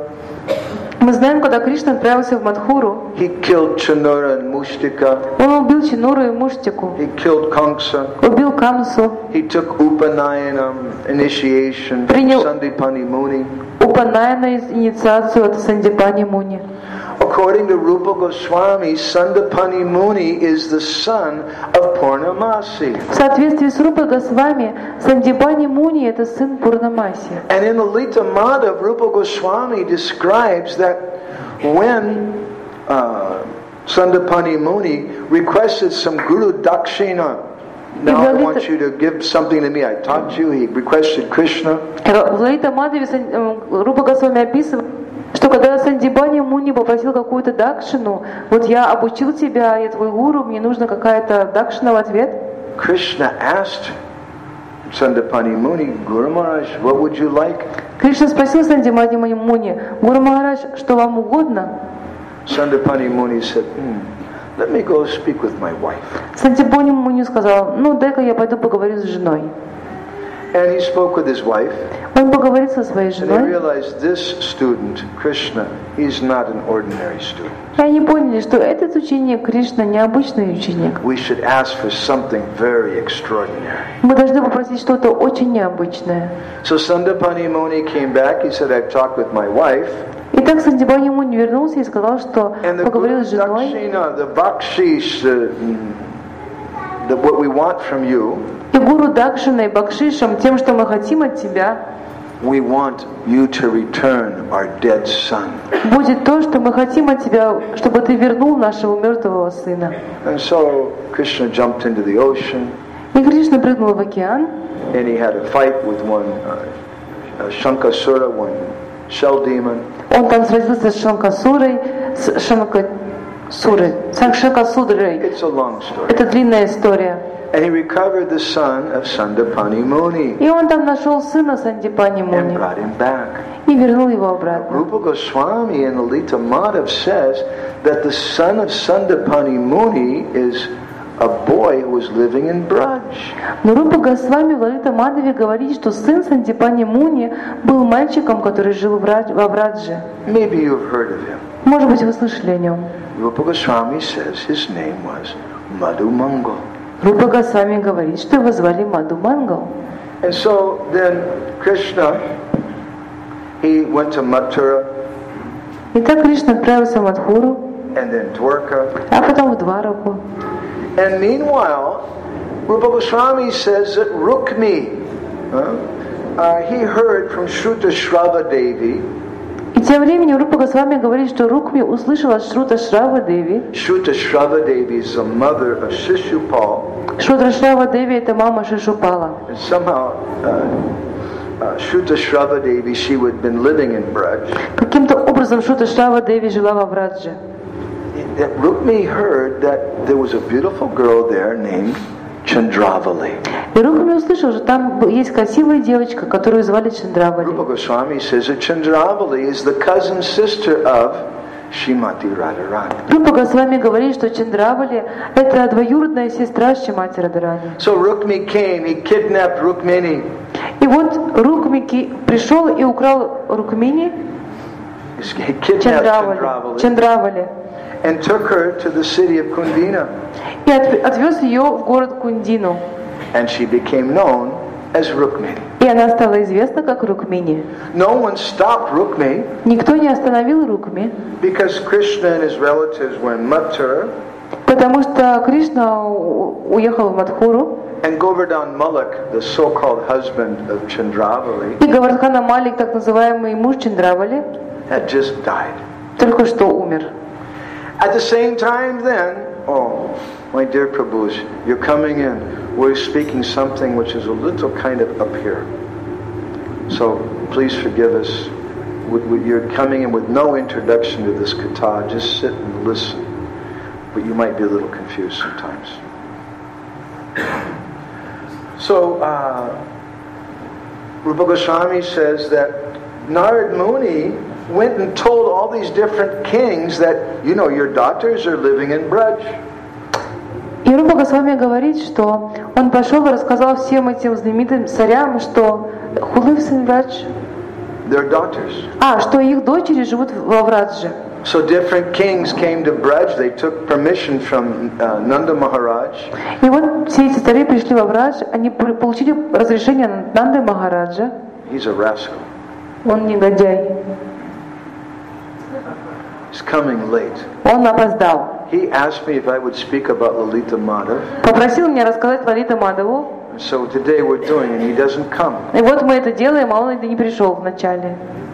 Мы знаем, когда Кришна отправился в Мадхуру, he killed Chanura and Mustika. он убил Чинуру и Муштику, He killed Kamsa. убил Камсу, He took Upanayanam, initiation, from Принял Sandipani Muni. Упанаяна инициацию от Сандипани Муни. According to Rupa Goswami, Sandipani Muni is the son of Purnamasi. В соответствии с Рупой Госвами, Сандипани Муни — это сын Пурнамаси. And in Lalita Madhav, Rupa Goswami describes that when uh, Sandipani Muni requested some Guru Dakshina, now I want you to give something to me. I taught you. He requested Krishna. В Лалита Мадхаве Рупа Госвами описывает, что когда Сандипани Муни попросил какую-то дакшину, вот я обучил тебя, я твой гуру, мне нужна какая-то дакшина в ответ. Krishna asked Sandipani Muni, Guru Maharaj, what would you like? Кришна спросил Сандипани Муни: Гуру Махарадж, что вам угодно? Sandipani Muni said, hmm, let me go speak with my wife. Сандипани Муни сказал: ну дай-ка я пойду поговорю с женой. And he spoke with his wife. Он поговорил со своей And he женой. realized this student, Krishna, he's not an ordinary student. И они поняли, что этот ученик Кришна необычный ученик. We should ask for something very extraordinary. Мы должны попросить что-то очень необычное. So Sandipani Muni came back. He said, I've talked with my wife. Итак, Сандипани Муни вернулся и сказал, что And the поговорил Guru с женой. Dakshina, the bakshish, the, the, what we want from you, И гуру Дакшиной, Бакшишем, тем, что мы хотим от тебя, we want you to return our dead son. будет то, что мы хотим от тебя, чтобы ты вернул нашего мертвого сына. And so Krishna jumped into the ocean. И Кришна прыгнул в океан. And he had a fight with one uh, uh, Shankasura, one shell demon. Он там сразился с Шанкасурой, с Шанкасурой, Шанкасудрой. It's a long story. Это длинная история. And he recovered the son of Sandipani Muni И он там нашел сына Сандипани and Муни brought him back. и вернул его обратно. Rupa Goswami in Lalita Madhav says that the son of Sandipani Muni is a boy who was living in Braj. Но Рупа Госвами в Лалита Мадхаве говорит, что сын Сандипани Муни был мальчиком, который жил в Радж- во Врадже. Maybe you've heard of him. Может быть, вы слышали о нем. Rupa Goswami says his name was Madhu Mangal. Рупа Госвами говорит, что его звали Маду Мангал. And so then Krishna, he went to Mathura Итак, Кришна отправился в Мадхуру, and then Dwarka. а потом в Двараку. And meanwhile, Rupa Goswami says that Rukmi, uh, uh, he heard from Shruta Shrava Devi. И тем временем Рупа Госвами говорит, что Рукми услышала от Шрута Шрава Деви. Shruta Shrava Devi is the mother of Shishupal. Шрута Шрава Деви — это мама Шишупала. And somehow, uh, uh, Shruta Shrava Devi, she would have been living in Braj. Каким-то образом Шрута Шрава Деви жила во Врадже. That Rukmi heard that there was a beautiful girl there named Chandravali. И Рукми услышал, что там есть красивая девочка, которую звали Чандравали. Rupa Goswami says that Chandravali is the cousin sister of Shrimati Radharani. Рупа Госвами говорит, что Чандравали — это двоюродная сестра Шримати Радharani. So Rukmi came, he kidnapped Rukmini. И вот Рукми ки- пришел и украл Рукмини, He kidnapped Чандравали, Chandravali Чандравали, and took her to the city of Kundina. и от- отвез ее в город Кундину. And she became known as Rukmini. И она стала известна как Рукмини. No one stopped Rukmi Никто не остановил Рукми, because Krishna and his relatives were in Mathura, потому что Кришна у- уехал в Мадхуру, and Govardhan Malak, the so-called husband of Chandravali, и Гавардхана Малик, так называемый муж Чандравали, had just died. только что умер. At the same time then, oh, my dear Prabhus, you're coming in. We're speaking something which is a little kind of up here. So please forgive us. We- we- You're coming in with no introduction to this katha. Just sit and listen. But you might be a little confused sometimes. So, uh, Rupa Goswami says that Narad Muni went and told all these different kings that, you know, your daughters are living in Braj. И Рупа Госвами говорит, что он пошел и рассказал всем этим знаменитым царям, что who lives in Vraj? Their daughters. А, что их дочери живут во Врадже. So different kings came to Braj. They took permission from uh, Nanda Maharaj. И вот все эти цари пришли во Врадж, они пр- получили разрешение от Нанды Махараджа. He's a rascal. Он негодяй. He's coming late. Он опоздал. He asked me if I would speak about Lalita Madhav. Попросил меня рассказать Лалита Мадхаву. So today we're doing it, and he doesn't come. И вот мы это делаем, а он и не пришел вначале.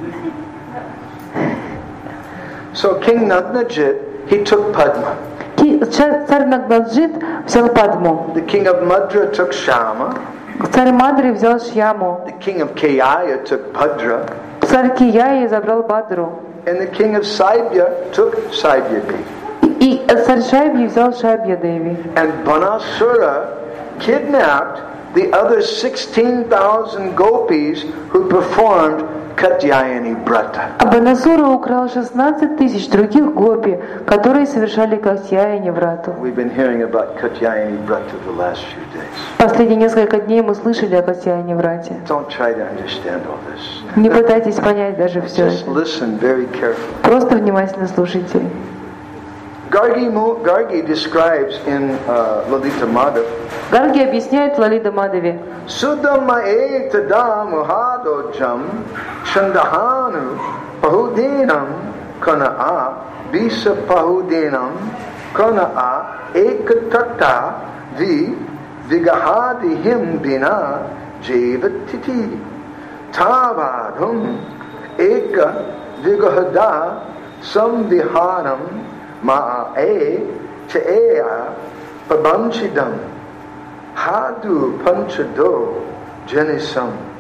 So King Nandajit, he took Padma. Ки- ца- Царь Нагнаджит взял Падму. The king of Madra took Shama. Царь Мадри взял Шьяму. The king of Kayaya took Bhadra. Царь Кияи забрал Бадру. And the king of Saibya took Saibya. И царь Шайбьи взял Шайбья Деви. And Banasura kidnapped the other sixteen thousand gopis who performed Katyayani Brata. А Банасура украл шестнадцать тысяч других гопи, которые совершали Катьяяни Врату. We've been hearing about Katyayani Brata the last few days. Последние несколько дней мы слышали о Катьяяни Врате. Don't try to understand all this. Не пытайтесь понять даже все Just это. listen very carefully. Просто внимательно слушайте. Gargi, Mu- Gargi describes in uh, Lalita Madhav, Гарги объясняет в Лалита Мадхаве. Sudamae tada muhadojam chandahanu pahudinam kana'a bisa pahudinam kana'a ekatata vi vigahadihim bina jevatiti tavadhum eka vigahada samviharam ma'ae che'ea pabanchidam Hadu panchado janisam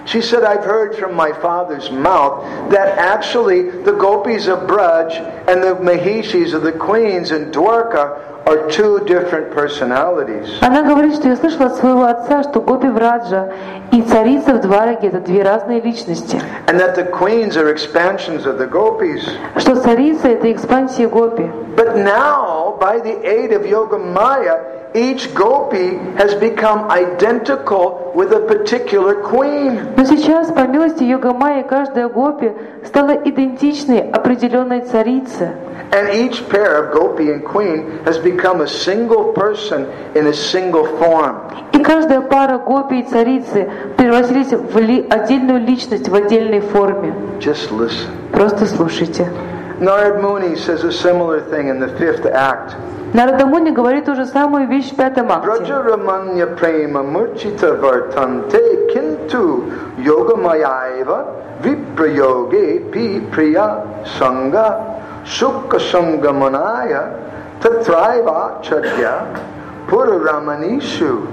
She said, I've heard from my father's mouth that actually the gopis of Braj and the Mahishis of the queens in Dwarka are two different personalities. Она говорит, что я слышала от своего отца, что гопи Враджа и царица в Двараке — это две разные личности. And that the queens are expansions of the gopis. Что царица — это экспансия гопи. But now, by the aid of Yogamaya, each gopi has become identical with a particular queen. Но сейчас, по милости Йога-майи, каждая гопи стала идентичной определенной царице. And each pair of gopi and queen has become a single person in a single form. И каждая пара гопи и царицы превратились в ли, отдельную личность в отдельной форме. Just listen. Просто слушайте. Narad Muni says a similar thing in the fifth act. Нарада Муни говорит ту же самую вещь в пятом акте. Brajaramanya prema murchita vartante kintu yogamayaiva viprayoge pi priya sangha sukha sangha manaya tatraiva chadya puraramanishu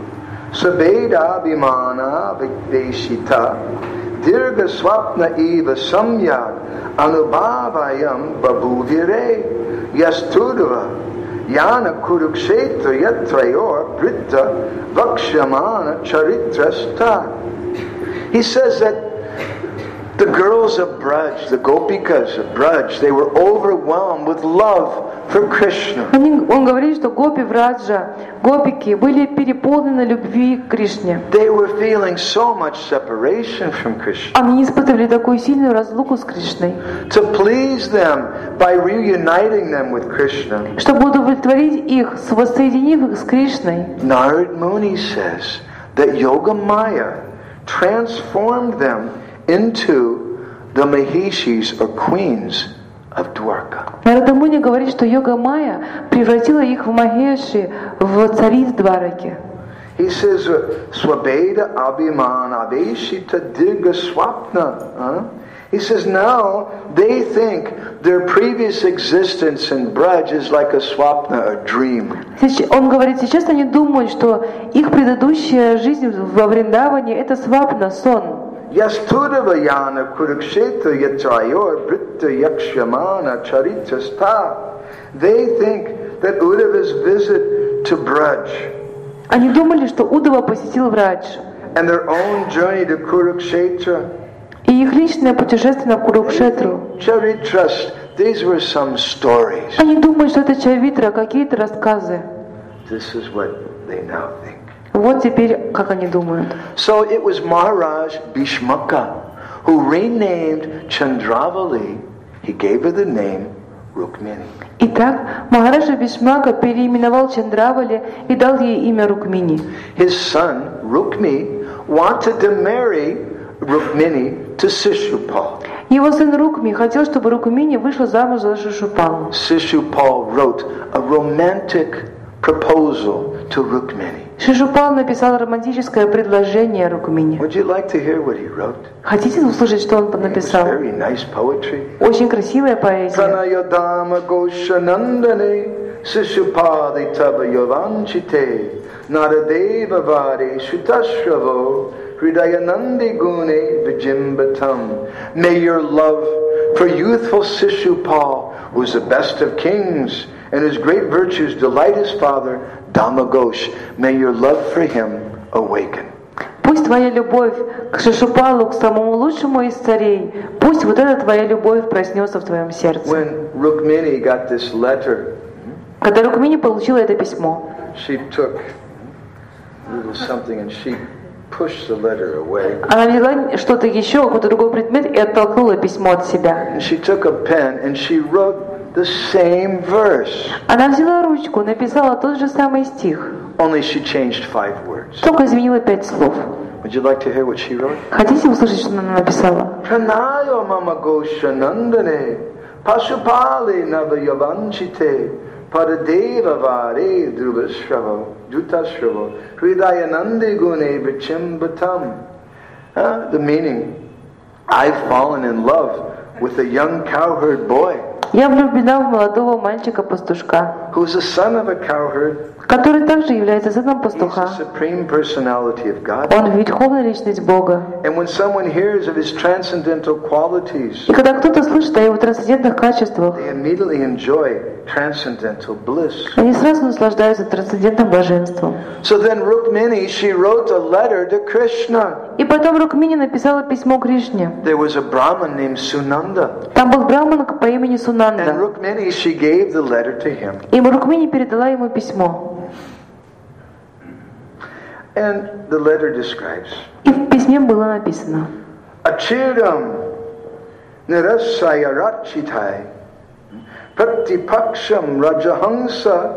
sabeda bimana vikdeshita dirga swapna eva samyag anubhavayam babuvire yastudava Yana Kurukshetra Yatrayor Britta Vakshamana Charitrasta. He says that the girls of Braj, the Gopikas of Braj, they were overwhelmed with love for Krishna. Он говорит, что гопи Враджа, гопики были переполнены любви к Кришне. They were feeling so much separation from Krishna. Они испытывали такую сильную разлуку с Кришной. To please them by reuniting them with Krishna. Чтобы удовлетворить их, воссоединив их с Кришной. Narad Muni says that Yogamaya transformed them into the Mahishis or queens of Dwarka. Нарада Муни говорит, что Йога-майя превратила их в Махеши, в цариц Двараки. He says, Swabeda Abhiman Aveshita Dirga Swapna. He says, now they think their previous existence in Braj is like a swapna, a dream. Он говорит, сейчас они думают, что их предыдущая жизнь во Вриндаване — это свапна, сон. Yastudavayana Kurukshetra Yatrayor Britta Yakshamana Charitrasta. They think that Uddhava's visit to Braj Они думали, что Удава посетил Врадж. And their own journey to Kurukshetra. И их личное путешествие на Курукшетру. Charitras, these were some stories. Они думают, что это Чаритра, какие-то рассказы. This is what they now think. Вот теперь, как они думают. So it was Maharaj Bhishmaka who renamed Chandravali. He gave her the name Rukmini. Итак, Махараджа Бишмака переименовал Чандравали и дал ей имя Рукмини. His son Rukmi wanted to marry Rukmini to Shishupal. Его сын Рукми хотел, чтобы Рукмини вышла замуж за Шишупалу. Shishupal wrote a romantic proposal to Rukmini. Шишупал написал романтическое предложение Рукмини. Would you like to hear what he wrote? Хотите услышать, что он написал? It's very nice poetry. Очень красивая поэзия. Pranayodama Goshanandane Shishupali Tava Yovanchite Naradeva Vare Shutashravo Hridayanandi Gune Vijimbatam. May your love for youthful Shishupal, who is the best of kings, and his great virtues delight his father, Damagosh. May your love for him awaken. Пусть твоя любовь к Шишупалу, к самому лучшему из царей, пусть вот эта твоя любовь проснется в твоем сердце. When Rukmini got this letter, Когда Рукмини получила это письмо, she took a little something and she pushed the letter away. Она взяла что-то еще, какой-то другой предмет и оттолкнула письмо от себя. And she took a pen and she wrote the same verse. Она взяла ручку, написала тот же самый стих. Only she changed five words. Только изменила пять слов. Would you like to hear what she wrote? Хотите услышать, что она написала? Pranayo mama goshanandane Pashupali navayavanchite Paradeva vare druvashravo Jutashravo Hridayanandi gune vichimbatam. The meaning, I've fallen in love with a young cowherd boy. Я влюблена в молодого мальчика-пастушка, who is the son of a cowherd, который также является сыном He's пастуха. the supreme personality of God. Он верховная личность Бога. And when someone hears of his transcendental qualities, И когда кто-то слышит о его трансцендентных качествах, they immediately enjoy transcendental bliss. они сразу наслаждаются трансцендентным блаженством. So then Rukmini, she wrote a letter to Krishna. И потом Рукмини написала письмо Кришне. There was a Brahman named Sunanda. Там был браман по имени And Сунанда. Rukmini, she gave the letter to him. И Рукмини передала ему письмо. And the letter describes И в письме было написано: Achiram nirasaya rachitai pratipaksham rajahansa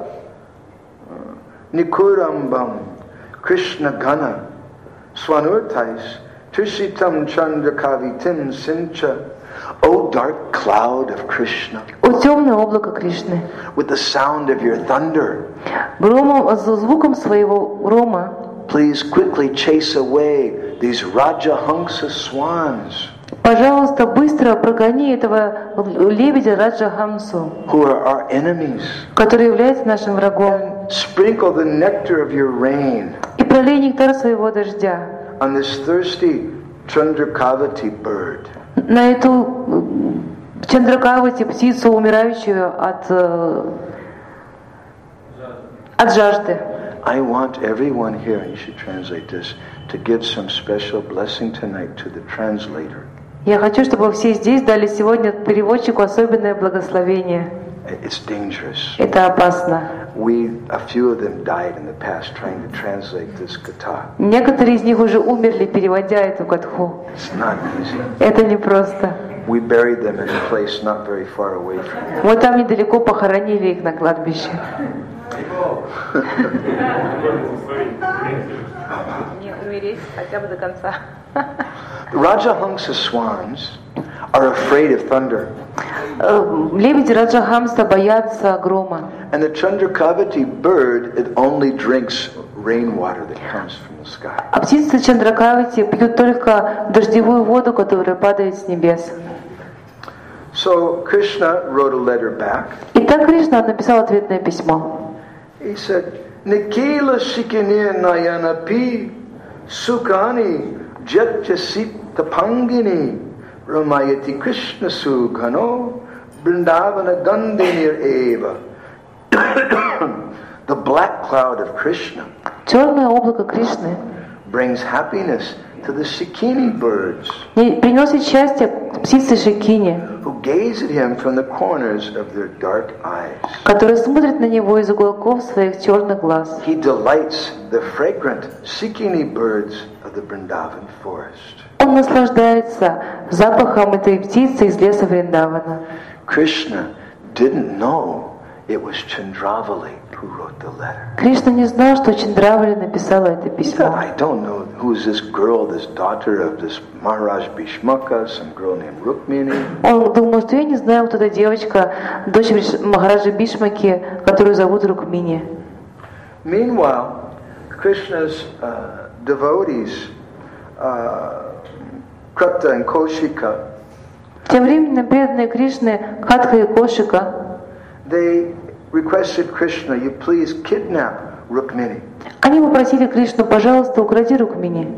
nikurambam Krishna gana swanurtais tushitam chandrakavitim sincha. O dark cloud of Krishna, «О темное облако Кришны, with the sound of your thunder, громом, звуком своего грома, please quickly chase away these Rajahansa swans пожалуйста, быстро прогони этого лебедя Раджахамсу, who are our enemies, который является нашим врагом, and sprinkle the nectar of your rain и пролей нектар своего дождя on this thirsty Chandrakavati bird. на эту Чандракавати, птицу, умирающую от, э, от жажды. I want everyone here, and you should translate this, to give some special blessing tonight to the translator. Я хочу, чтобы все здесь дали сегодня переводчику особенное благословение. It's dangerous. Это опасно. We, a few of them died in the past trying to translate this katha. Некоторые из них уже умерли, переводя эту катху. It's not easy. Это непросто. We buried them in a place not very far away from here. Вот там недалеко похоронили их на кладбище. Не умереть хотя бы до конца. Rajahansa swans are afraid of thunder. Лебеди Раджахамса боятся грома. And the Chandrakavati bird, it only drinks rainwater that comes from the sky. А птицы Чандракавати пьют только дождевую воду, которая падает с небес. So Krishna wrote a letter back. И так Кришна написал ответное письмо. He said, Nikila Shikini Nayana Pi Sukani Jetyasit Tapangini Ramayati Krishna Sugano Brindavana Gandinir Eva. The black cloud of Krishna Черное облако Кришны brings happiness to the Shikini birds приносит счастье птице Шикине, who gaze at him from the corners of their dark eyes. которые смотрят на него из уголков своих черных глаз. He delights the fragrant Shikini birds of the Vrindavan forest. Он наслаждается запахом этой птицы из леса Вриндавана. Krishna didn't know it was Chandravali who wrote the letter. Кришна не знал, что Чандравали написала это He said, письмо. I don't know who's this girl, this daughter of this Maharaj Bhishmaka, some girl named Rukmini. Он думал, что я не знаю, вот эта девочка, дочь Махараджи Бишмаки, которую зовут Рукмини. Meanwhile, Krishna's uh, devotees, uh, Krata and Koshika, Тем временем преданные Кришны Катха и Кошика, they requested Krishna, you please kidnap Rukmini. они попросили Кришну, пожалуйста, укради Рукмини.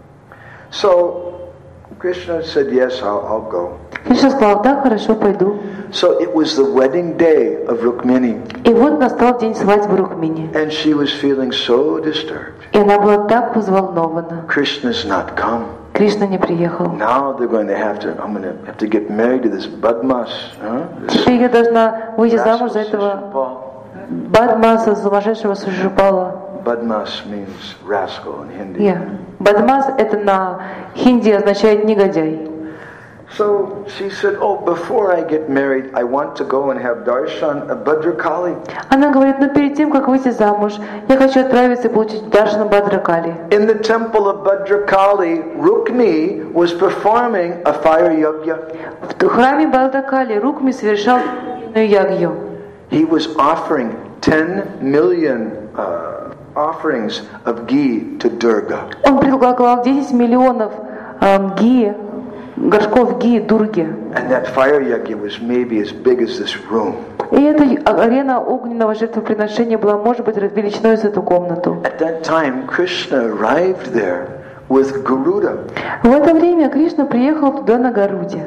So Krishna said, yes, I'll, I'll go. Кришна сказал, да, хорошо, пойду. So it was the wedding day of Rukmini, И вот настал день свадьбы Рукмини. and she was feeling so disturbed. И она была так взволнована. Krishna's not come. Кришна не приехал. Now they're going to have to, I'm going to have to get married to this Badmas. Huh? This Теперь я должна выйти замуж за rascal этого Shishupal. Бадмаса, сумасшедшего Сушипала. Badmas means rascal in Hindi. Yeah. Бадмас это на хинди означает негодяй. So she said, oh, before I get married, I want to go and have darshan of Bhadrakali. Она говорит, но перед тем, как выйти замуж, я хочу отправиться и получить даршан Бадракали. In the temple of Bhadrakali, Rukmi was performing a fire yajna. В храме Бадракали Рукми совершал ягью. He was offering ten million uh, offerings of ghee to Durga. Он предлагал десять миллионов эм, ги, горшков ги Дурге. And that fire yajna was maybe as big as this room. И эта арена огненного жертвоприношения была, может быть, величиной с эту комнату. At that time, Krishna arrived there with Garuda. В это время Кришна приехал туда на Гаруде.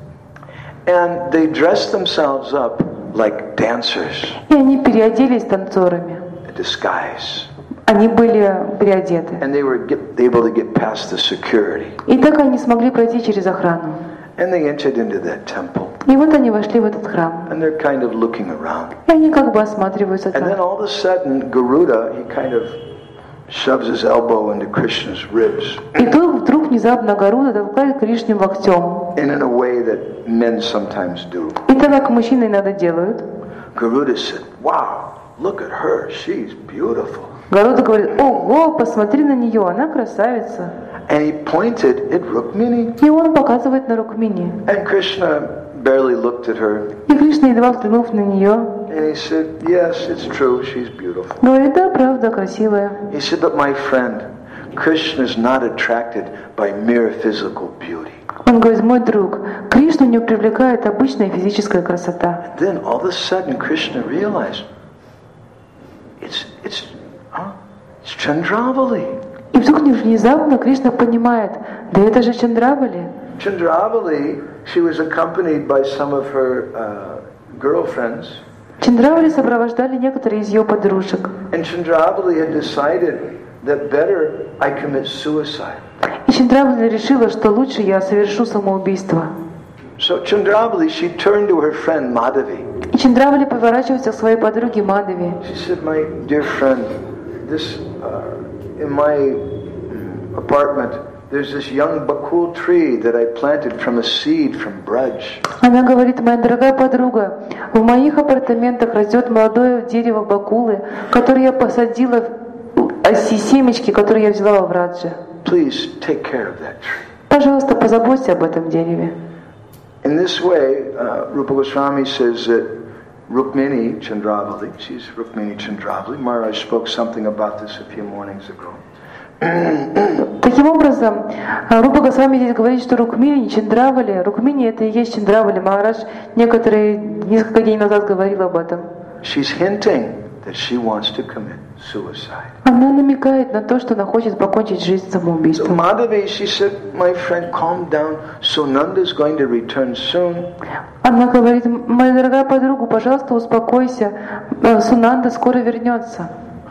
And they dressed themselves up like dancers. И они переоделись танцорами. A disguise. Они были переодеты. And they were get, able to get past the security. И так они смогли пройти через охрану. And they entered into that temple. И вот они вошли в этот храм. And they're kind of looking around. И они как бы осматриваются And then там. all of a sudden, Garuda, he kind of shoves his elbow into Krishna's ribs. И тут вдруг внезапно Гаруда толкает Кришне локтем. And in a way that men sometimes do. И так как мужчины иногда делают. Garuda said, wow, look at her, she's beautiful. Гаруда говорит: ого, посмотри на нее, она красавица. And he pointed at Rukmini. И он показывает на Рукмини. And Krishna barely looked at her. И Кришна, едва взглянув на нее, And he said, yes, it's true, she's beautiful. говорит: да, правда, красивая. He said, but my friend, Krishna is not attracted by mere physical beauty. Он говорит: мой друг, Кришну не привлекает обычная физическая красота. And then all of a sudden Krishna realized, it's, it's, huh? It's Chandravali. И вдруг внезапно Кришна понимает: да это же Чандравали. Chandravali, she was accompanied by some of her uh, girlfriends. Чандравали сопровождали некоторые из ее подружек. And Chandravali had decided that better I commit suicide. И Чандравали решила, что лучше я совершу самоубийство. So Chandravali, she turned to her friend Madhavi. И Чандравали поворачивается к своей подруге Мадхави. She said, my dear friend, this uh, in my apartment there's this young bakul tree that I planted from a seed from Braj. Она говорит: моя дорогая подруга, в моих апартаментах растет молодое дерево бакулы, которое я посадила, оси семечки, которые я взяла во Врадже. Please take care of that tree. Пожалуйста, позаботься об этом дереве. In this way, uh, Rupa Goswami says that Rukmini Chandravali, she's Rukmini Chandravali. Maharaj spoke something about this a few mornings ago. Таким образом, Рупа Госвами здесь говорит, что Рукмини, Чандравали, Рукмини это и есть Чандравали. Махарадж некоторые несколько дней назад говорил об этом. She's hinting that she wants to commit suicide. Она намекает на то, что она хочет покончить жизнь So самоубийством. Madhavi, she said, my friend, calm down. Sunanda is going to return soon. Она говорит: моя дорогая подруга, пожалуйста, успокойся, Сунанда скоро вернется.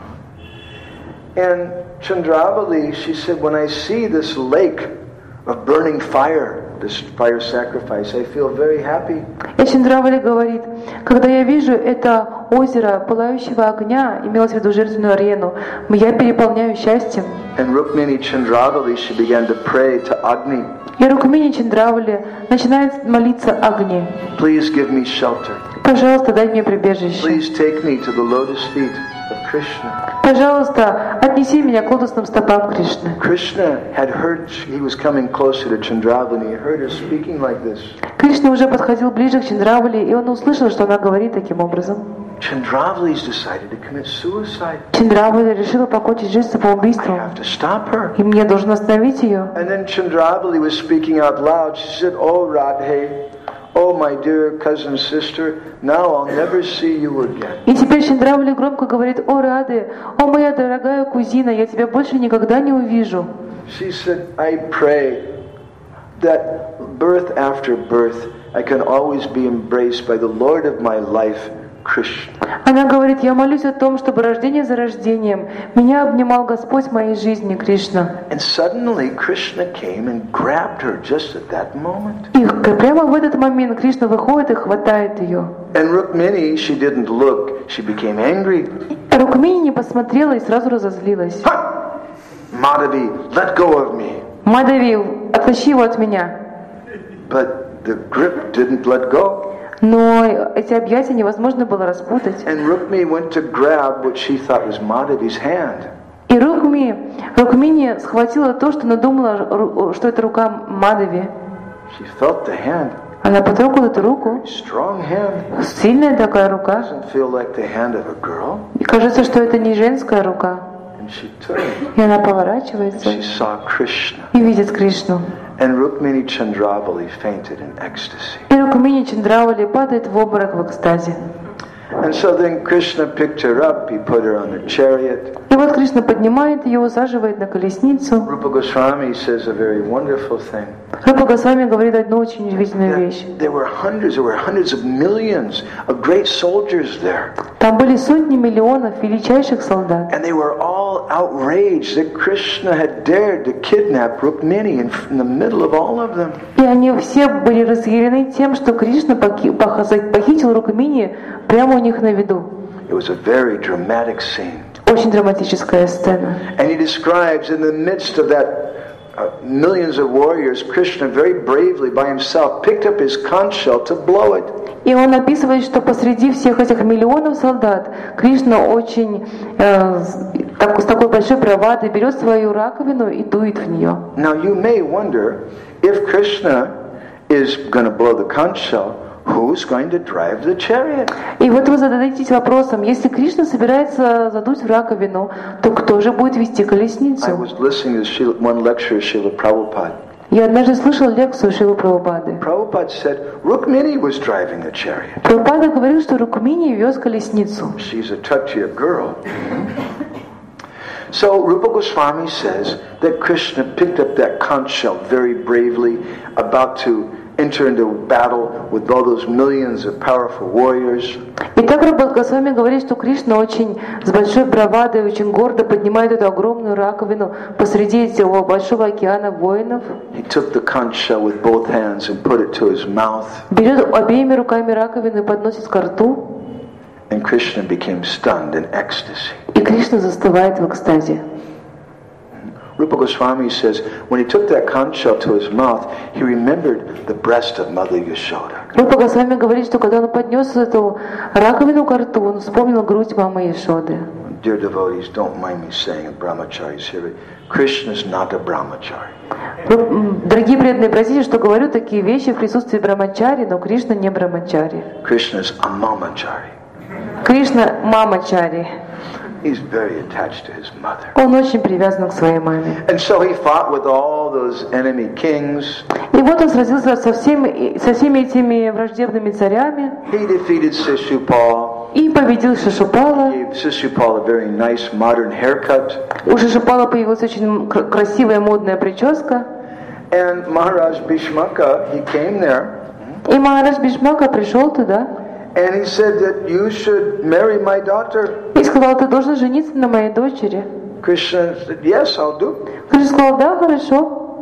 And Chandravali, she said, when I see this lake of burning fire, this fire sacrifice, I feel very happy. И Чандравали говорит: когда я вижу это озеро пылающего огня, имелось в виду жертвенную арену, я переполняю счастьем. And Rukmini Chandravali, she began to pray to Agni. И Рукмини Чандравали начинает молиться огне. Please give me shelter. Пожалуйста, дай мне прибежище. Please take me to the lotus feet of Krishna. Пожалуйста, отнеси меня к лотосным стопам Кришны. Krishna had heard, he was coming closer to Chandravali, he heard her speaking like this. Кришна уже подходил ближе к Чандравали, и он услышал, что она говорит таким образом. Chandravali's decided to commit suicide. Чандравали решила покончить жизнь I самоубийством. have to stop her. И мне должен остановить ее. And then Chandravali was speaking out loud. She said, oh Radhe, oh my dear cousin sister, now I'll never see you again. И теперь Чандравали громко говорит: о, Рады, о, моя дорогая кузина, я тебя больше никогда не увижу. She said, I pray that birth after birth I can always be embraced by the Lord of my life, Krishna. Она говорит: я молюсь о том, чтобы рождение за рождением меня обнимал Господь моей жизни, Кришна. And suddenly Krishna came and grabbed her just at that moment. И прямо в этот момент Кришна выходит и хватает ее. And Rukmini, she didn't look, she became angry. Рукмини не посмотрела и сразу разозлилась. Ha! Madhavi, let go of me. Мадхави, оттащи его от меня. But the grip didn't let go. Но эти объятия невозможно было распутать. And Rukmini went to grab what she thought was Madhavi's hand. И Рукми, Рукмини схватила то, что она думала, что это рука Мадхави. She felt the hand. Она потрогала эту руку. Strong hand. Сильная такая рука. Doesn't feel like the hand of a girl. И кажется, что это не женская рука. And she turned. И она поворачивается She saw Krishna. и видит Кришну. And Rukmini Chandravali fainted in ecstasy. И Рукмини Чандравали падает в обморок в экстазе. And so then Krishna picked her up, he put her on the chariot. И вот Кришна поднимает ее, усаживает на колесницу. Rupa Goswami says a very wonderful thing. Рупа Госвами говорит одну очень удивительную вещь. There were hundreds, there were hundreds of millions of great soldiers there. Там были сотни миллионов величайших солдат. And they were all outraged that Krishna had dared to kidnap Rukmini in, in the middle of all of them. И они все были разъярены тем, что Кришна похитил Рукмини прямо у них на виду. It was a very dramatic scene. Очень драматическая сцена. And he describes in the midst of that uh, millions of warriors, Krishna very bravely by himself picked up his conch shell to blow it. И он описывает, что посреди всех этих миллионов солдат Кришна очень э, так, с такой большой бравадой берет свою раковину и дует в нее. Now you may wonder, if Krishna is going to blow the conch shell, who's going to drive the chariot? И вот вы зададитесь вопросом, если Кришна собирается задуть в раковину, то кто же будет вести колесницу? I was listening to Srila, one lecture of Srila Prabhupada. Я однажды слышал лекцию Шрилы Прабхупады. Prabhupada said Rukmini was driving the chariot. Прабхупада говорил, что Рукмини вез колесницу. She's a touchy girl. So Rupa Goswami says that Krishna picked up that conch shell very bravely, about to enter into battle with all those millions of powerful warriors. Итак, Рупа Госвами говорит, что Кришна очень с большой бравадой, очень гордо поднимает эту огромную раковину посреди этого большого океана воинов. He took the conch shell with both hands and put it to his mouth. Берет обеими руками раковину и подносит ко рту. And Krishna became stunned in ecstasy. И Кришна застывает в экстазе. Rupa Goswami says, when he took that conch shell to his mouth, he remembered the breast of Mother Yashoda. Рупа Госвами говорит, что когда он поднес эту раковину ко рту, он вспомнил грудь мамы Яшоды. Dear devotees, don't mind me saying it, brahmacharis here. Krishna is not a brahmachari. Дорогие преданные, простите, что говорю такие вещи в присутствии брамачари, но Кришна не брамачари. Krishna is a mamachari. Кришна мамачари. He's very attached to his mother. Он очень привязан к своей маме. And so he fought with all those enemy kings. И вот он сразился со всеми, со всеми этими враждебными царями. He defeated Shishupal. И победил Шишупала. Gave Shishupal a very nice modern haircut. У Шишупала появилась очень красивая модная прическа. And Maharaj Bhishmaka, he came there. И Махарадж Бишмака пришел туда. And he said that you should marry my daughter. И сказал, ты должен жениться на моей дочери. Krishna said, yes, I'll do. Кришна сказал, да, хорошо.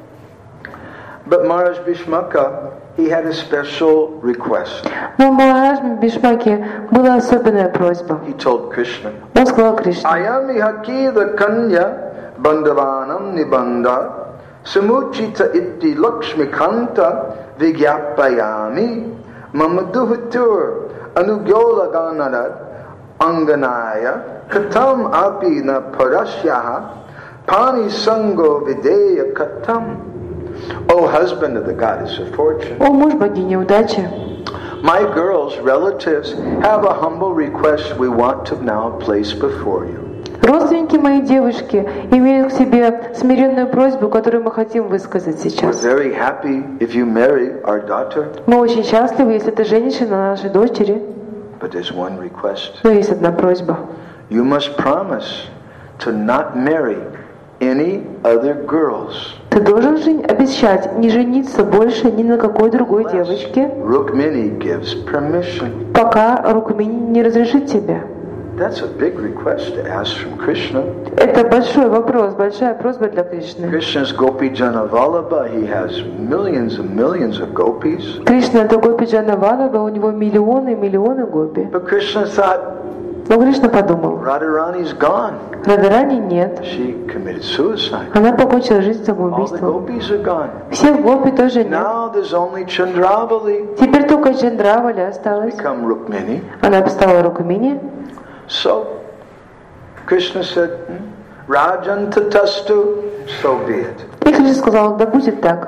But Maharaj Bhishmaka, he had a special request. Но у Махарадж Бишмаки была особенная просьба. He told Krishna, Он сказал Кришне, Ayami hakida kanya bandhavanam nibandha samuchita itti lakshmikanta vigyapayami mamaduhutur anugyola ganarad anganaya katam api na parasyaha pani sango videya katam. O husband of the goddess of fortune, о муж богини удачи, my girl's relatives have a humble request we want to now place before you. родственники моей девушки имеют к себе смиренную просьбу, которую мы хотим высказать We're сейчас. very happy if you marry our daughter, Мы очень счастливы, если ты женишься на нашей дочери, but there's one request. но есть одна просьба. You must promise to not marry any other girls. Ты должен жен- обещать не жениться больше ни на какой другой девочке, Rukmini gives permission. пока Рукмини не разрешит тебе. That's a big request to ask from Krishna. Это большой вопрос, большая просьба для Кришны. Krishna's Gopi Jana Vallabha, he has millions and millions of gopis. Кришна это Гопи Джана Валаба, у него миллионы и миллионы гопи. But Krishna thought, Но Кришна подумал, Radharani's gone. Радарани нет. She committed suicide. Она покончила жизнь All the самоубийством. gopis are gone. Всех гопи тоже нет. Now there's only Chandravali. Теперь только Чандравали осталась. Become Rukmini. Она стала Рукмини. So, Krishna said, hmm, Rajan tatastu, so be it. И Кришна сказал, да будет так.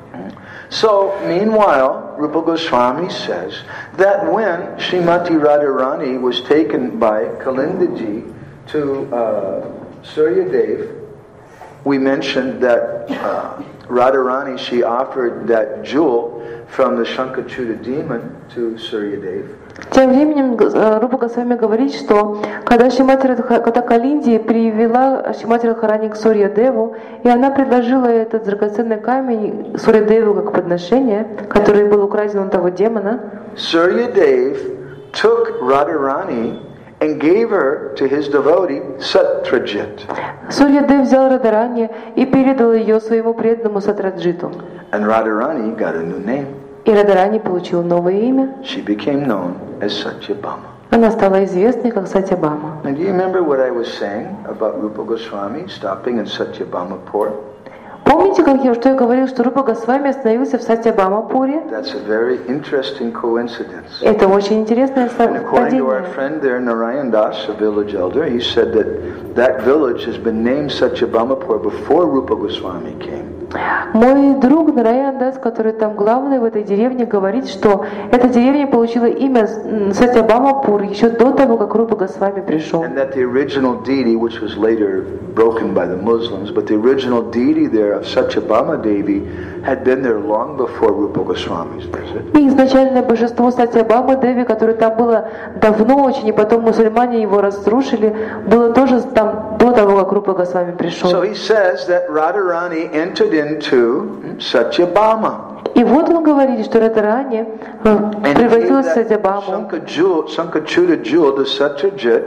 So, meanwhile, Rupa Goswami says that when Srimati Radharani was taken by Kalindaji to uh, Suryadev, we mentioned that uh, Radharani, she offered that jewel from the Shankachuta demon to Suryadev. Тем временем Рупа Госвами говорит, что когда Шримати Радха Калинди привела Шримати Радхарани к Сурья-деву, и она предложила этот драгоценный камень Сурья-деву как подношение, который был украден у того демона, Suryadev took Radharani and gave her to his devotee Satrajit. Сурья-дев взял Радарани и передал ее своему преданному Сатраджиту. And Radharani got a new name. И Радарани получил новое имя. She became known as Satyabhama. Она стала известной как Сатьябама. Now, do you remember what I was saying about Rupa Goswami stopping in Satyabhamapur? Помните, как я, что я говорил, что Рупа Госвами остановился в Сатьябамапуре? That's a very interesting coincidence. Это очень интересное And according to our совпадение. friend there, Narayan Das, a village elder, he said that that village has been named Satyabhamapur before Rupa Goswami came. Мой друг Нараян Дас, который там главный в этой деревне, говорит, что эта деревня получила имя Сатьябамапур еще до того, как Рупа Госвами пришел. And that the original deity, which was later broken by the Muslims, but the original deity there of Satyabhama Devi had been there long before Rupa Goswami's visit. И изначальное божество Сатьябамы Деви, которое там было давно очень, и потом мусульмане его разрушили, было тоже там до того, как Рупа Госвами пришел. So he says that Radharani entered into Satyabhama. И вот он говорит, что Радарани превратилась в Сатьябаму. Shankachuta jewel to Satyajit,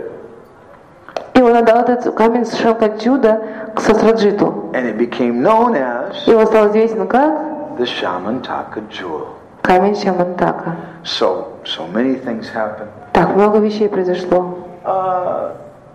И он отдал этот камень с Шанкачуда к Сатраджиту. and it became known as И он стал известен как the Shamantaka jewel. камень Шамантака. So, so many things happened. Так много вещей произошло. Uh,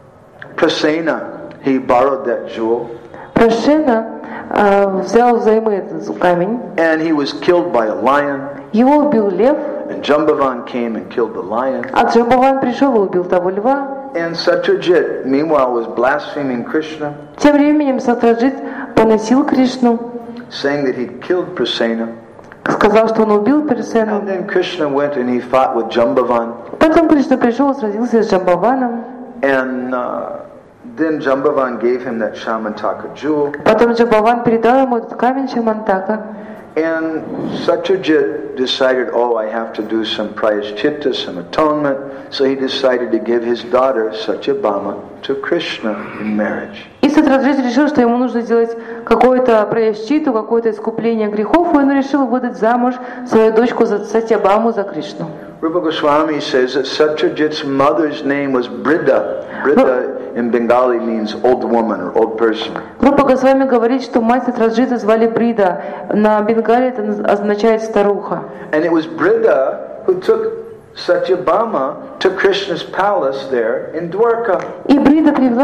Prasena, he borrowed that jewel, Прашена э, взял взаймы этот камень. and he was killed by a lion. Его убил лев, And Jambavan came and killed the lion. а Джамбаван пришел и убил того льва. And Satyajit, meanwhile, was blaspheming Krishna, Тем временем Сатраджит поносил Кришну, saying that he'd killed Prasena. сказал, что он убил And Прасену. then Krishna went and he fought with Jambavan. Потом Кришна пришел и сразился с Джамбаваном. And uh, then Jambavan gave him that Shamantaka jewel. Потом Джамбаван передал ему этот камень Шамантака. And Satyajit decided, oh, I have to do some prayaschitta, some atonement. So he decided to give his daughter, Satyabhama, to Krishna in marriage. И Сатраджит решил, что ему нужно сделать какое-то праящиту, какое-то искупление грехов, и он решил выдать замуж свою дочку за Сатьябаму за Кришну. Rupa Goswami says that Satyajit's mother's name was Brida. Brida in Bengali means old woman or old person. Рупа Госвами говорит, что мать Сатраджита звали Брида. На Бенгале это означает старуха. And it was Brida who took Satyabhama to Krishna's palace there in Dwarka. И Брида привела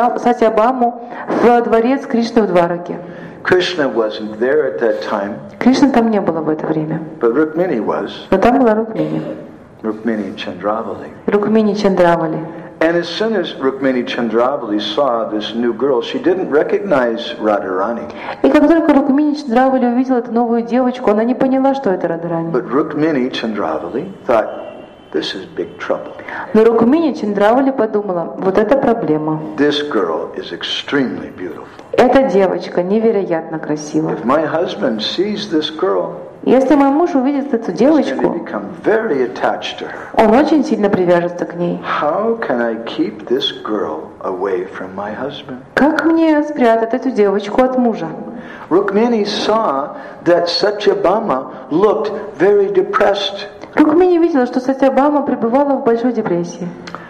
Сатьябаму в дворец Кришны в Двараке. Krishna wasn't there at that time, Кришны там не было в это время. but Rukmini was. Но там была Рукмини. Rukmini Chandravali. Рукмини Чандравали. And as soon as Rukmini Chandravali saw this new girl, she didn't recognize Radharani. И как только Рукмини Чандравали увидела эту новую девочку, она не поняла, что это Радарани. But Rukmini Chandravali thought, this is big trouble. Но Рукмини Чандравали подумала, вот это проблема. This girl is extremely beautiful. Эта девочка невероятно красива. If my husband sees this girl, Если мой муж увидит эту he's going to девочку, become very attached to her. он очень сильно привяжется к ней. How can I keep this girl away from my husband? Как мне спрятать эту девочку от мужа? Rukmini saw that Satyabhama looked very depressed. Рукмини видела, что Сатьябама пребывала в большой депрессии.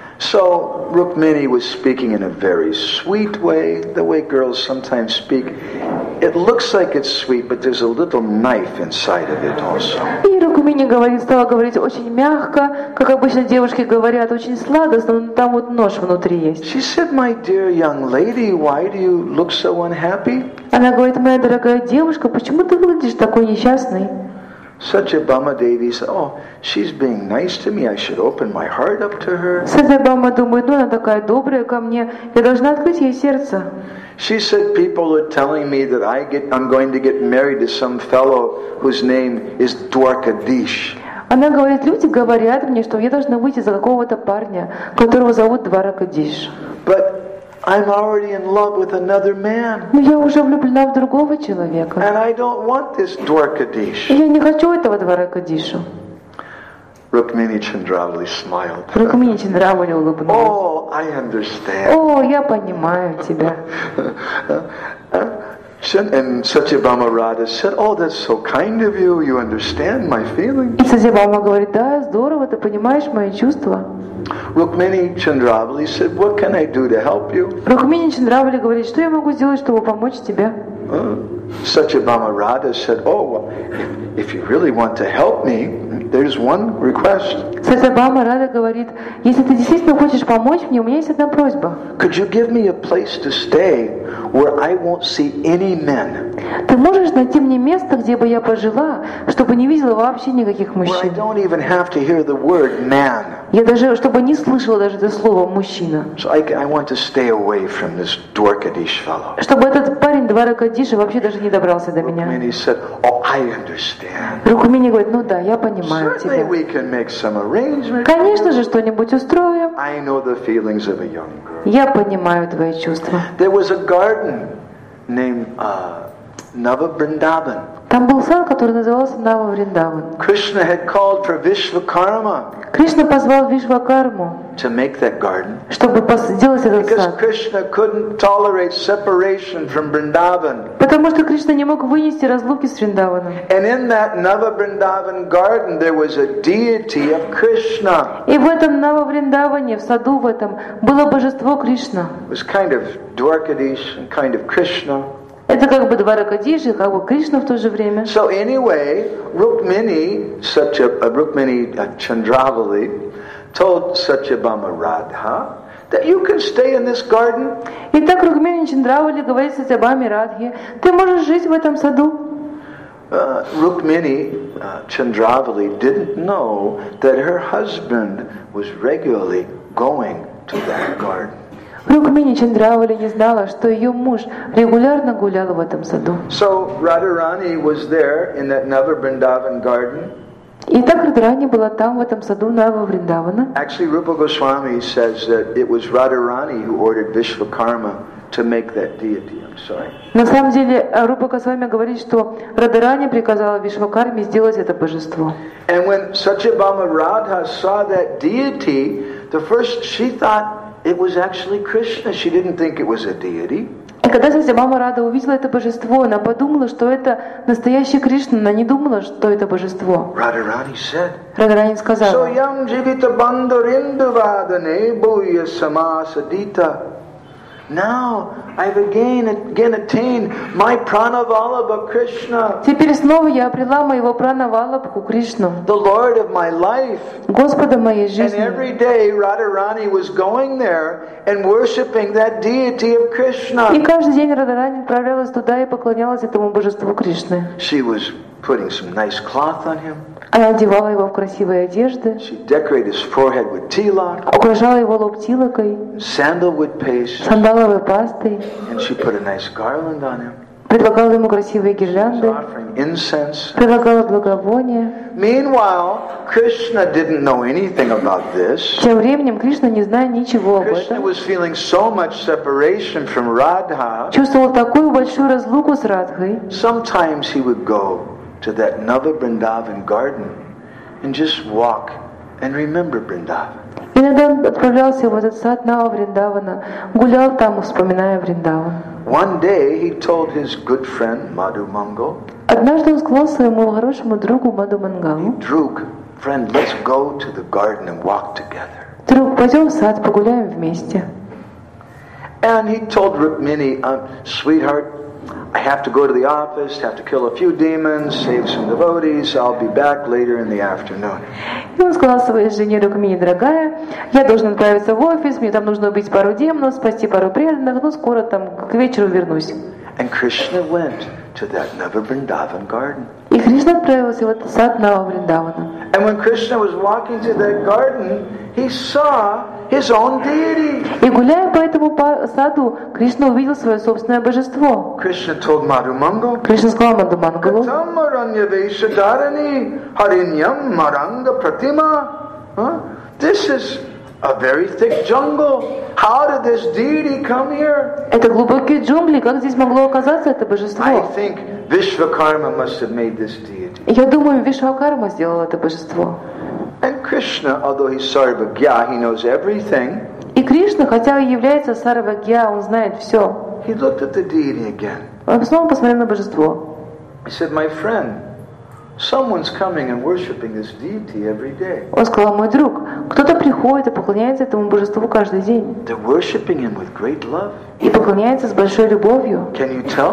So Rukmini was speaking in a very sweet way, the way girls sometimes speak. It looks like it's sweet, but there's a little knife inside of it also. И Рукмини говорит, стала говорить очень мягко, как обычно девушки говорят, очень сладостно, но там вот нож внутри есть. She said, my dear young lady, why do you look so unhappy? Она говорит, моя дорогая девушка, почему ты выглядишь такой несчастной? Satyabhama Devi said, oh, she's being nice to me. I should open my heart up to her. Сатьябама думает, ну она такая добрая ко мне, я должна открыть ей сердце. She said, people are telling me that I get, I'm going to get married to some fellow whose name is Dwarkadish. Она говорит, люди говорят мне, что я должна выйти за какого-то парня, которого зовут Дваракадиш. But I'm already in love with another man. Но я уже влюблена в другого человека. And I don't want this Dwarkadish. И я не хочу этого Дваракадишу. Rukmini Chandravali smiled. Рукмини Чандравали улыбнулась. Oh, I understand. О, я понимаю тебя. And Satyabhama Radha said, oh, that's so kind of you. You understand my feelings. И Сатьябхама говорит, да, здорово, ты понимаешь мои чувства. Rukmini Chandravali said, what can I do to help you? Рукмини Чандравали говорит, что я могу сделать, чтобы помочь тебе? Uh, Satyabhama Radha said, oh, well, if, if you really want to help me, there's one request. Сатьябхама Рада говорит, если ты действительно хочешь помочь мне, у меня есть одна просьба. Could you give me a place to stay where I won't see any men? Ты можешь найти мне место, где бы я пожила, чтобы не видела вообще никаких Where I мужчин? don't even have to hear the word man. Я даже, чтобы не слышала даже это слово «мужчина». So I, I want to stay away from this Dwarkadish fellow. Чтобы этот парень Дваракадиша вообще даже не добрался до меня. And he said, oh, I understand. Рукмини говорит, ну да, я понимаю Certainly тебя. we can make some arrangements. Конечно же, что-нибудь устроим. I know the feelings of a young girl. Я понимаю твои чувства. There was a garden named uh, Nava Vrindavan. Там был сад, который назывался Нава Вриндаван. Krishna had called for Vishvakarma Кришна позвал Вишвакарму, to make that garden чтобы пос- сделать этот because сад. Krishna couldn't tolerate separation from Vrindavan. Потому что Кришна не мог вынести разлуки с Вриндаваном. And in that Nava Vrindavan garden there was a deity of Krishna. И в этом Нава Вриндаване, в саду в этом, было божество Кришна. It was kind of Dwarkadish and kind of Krishna. Это как бы Дваракадиш и как бы Кришна в то же время. So anyway, Rukmini, Satya, uh, Rukmini uh, Chandravali told Satyabhama Radha that you can stay in this garden. Итак, Рукмини Чандравали говорит Сатьябхаме Радхе, ты можешь жить в этом саду. Uh, Rukmini uh, Chandravali didn't know that her husband was regularly going to that garden. Рукмини Чандравали не знала, что ее муж регулярно гулял в этом саду. So Radharani was there in that Nava Vrindavan garden. И так Радхарани была там, в этом саду Нава Вриндавана. Actually, Rupa Goswami says that it was Radharani who ordered Vishvakarma to make that deity. I'm sorry. На самом деле, Рупа Госвами говорит, что Радхарани приказала Вишвакарме сделать это божество. And when Satyabhama Radha saw that deity, the first she thought it was actually Krishna. She didn't think it was a deity. И когда Сатьябхама Рада увидела это божество, она подумала, что это настоящий Кришна, она не думала, что это божество. Radharani said, Радхарани сказала, Soyam jivita bandharinduvadane bhuya samasadita. Now I've again again attained my Pranavallabha Krishna, теперь снова я обрела моего Пранавалабху Кришну, the Lord of my life. Господа моей And жизни. every day Radharani was going there and worshipping that deity of И Krishna. каждый день Радхарани отправлялась туда и поклонялась этому божеству Кришны. She was putting some nice cloth on him. Она одевала его в красивые одежды, She decorated his forehead with tilak, украшала его лоб тилокой, sandalwood paste, сандаловой пастой, and she put a nice garland on him. предлагала ему красивые She was гирлянды, offering incense. предлагала благовония. Meanwhile, Krishna didn't know anything about this. Тем временем Кришна, не зная ничего об Krishna этом, was feeling so much separation from Radha. чувствовал такую большую разлуку с Радхой. Sometimes he would go to that Nava Vrindavan garden and just walk and remember Vrindavan. Иногда он отправлялся в этот сад Нава Вриндавана, гулял там, вспоминая Вриндаван. One day he told his good friend Madhu Mangal, Однажды он сказал своему хорошему другу Маду Мангалу: Drug, friend, let's go to the garden and walk together. «Друг, пойдем в сад, погуляем вместе». And he told Rukmini, um, sweetheart, I have to go to the office, have to kill a few demons, save some devotees, I'll be back later in the afternoon. И он сказал своей жене Рукмини: дорогая, я должен отправиться в офис, мне там нужно убить пару демонов, спасти пару преданных, но скоро там к вечеру вернусь. And Krishna went to that Nava Vrindavan garden. И Кришна отправился в этот сад Нава Вриндавана. And when Krishna was walking to that garden, he saw his own deity. И гуляя по этому па- саду, Кришна увидел свое собственное божество. Krishna told Madhu Mangal, Кришна сказал Маду Мангалу: Katam aranya veshadarani harinyam maranga pratima. Huh? This is A very thick jungle. How did this deity come here? Это глубокие джунгли. Как здесь могло оказаться это божество? I think Vishvakarma must have made this deity. Я думаю, Вишвакарма сделал это божество. And Krishna, although he's Sarvagya, he knows everything. И Кришна, хотя и является Сарвагья, он знает все. He looked at the deity again. Он снова посмотрел на божество. He said, "My friend, someone's coming and worshiping this deity every day. Он сказал: мой друг, кто-то приходит и поклоняется этому божеству каждый день. They're worshiping him with great love. И поклоняется с большой любовью. Can you tell?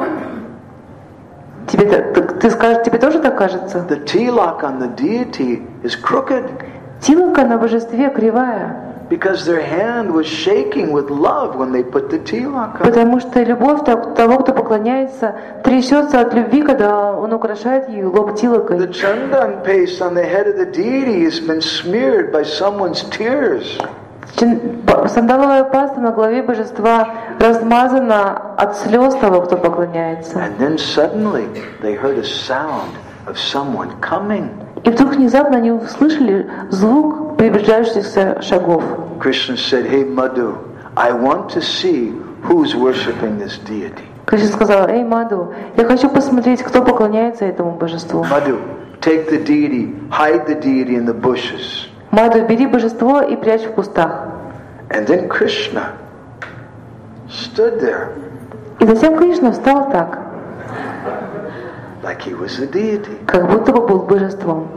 Тебе, ты, ты скажешь, тебе тоже так кажется? The tilak on the deity is crooked Тилока на божестве кривая, because their hand was shaking with love when they put the tilak on. потому что любовь того, кто поклоняется, трясется от любви, когда он украшает ее лоб The тилокой. chandan paste on the head of the deity has been smeared by someone's tears. Сандаловая паста на голове божества размазана от слез того, кто поклоняется. And then suddenly they heard a sound of someone coming. И вдруг внезапно они услышали звук приближающихся шагов. Krishna said, "Hey Madhu, I want to see who's worshiping this deity." Кришна сказал: эй, Маду, я хочу посмотреть, кто поклоняется этому божеству. Madhu, take the deity, hide the deity in the bushes. Маду, бери божество и прячь в кустах. And then Krishna stood there И затем Кришна встал так, like he was the deity. как будто бы был божеством.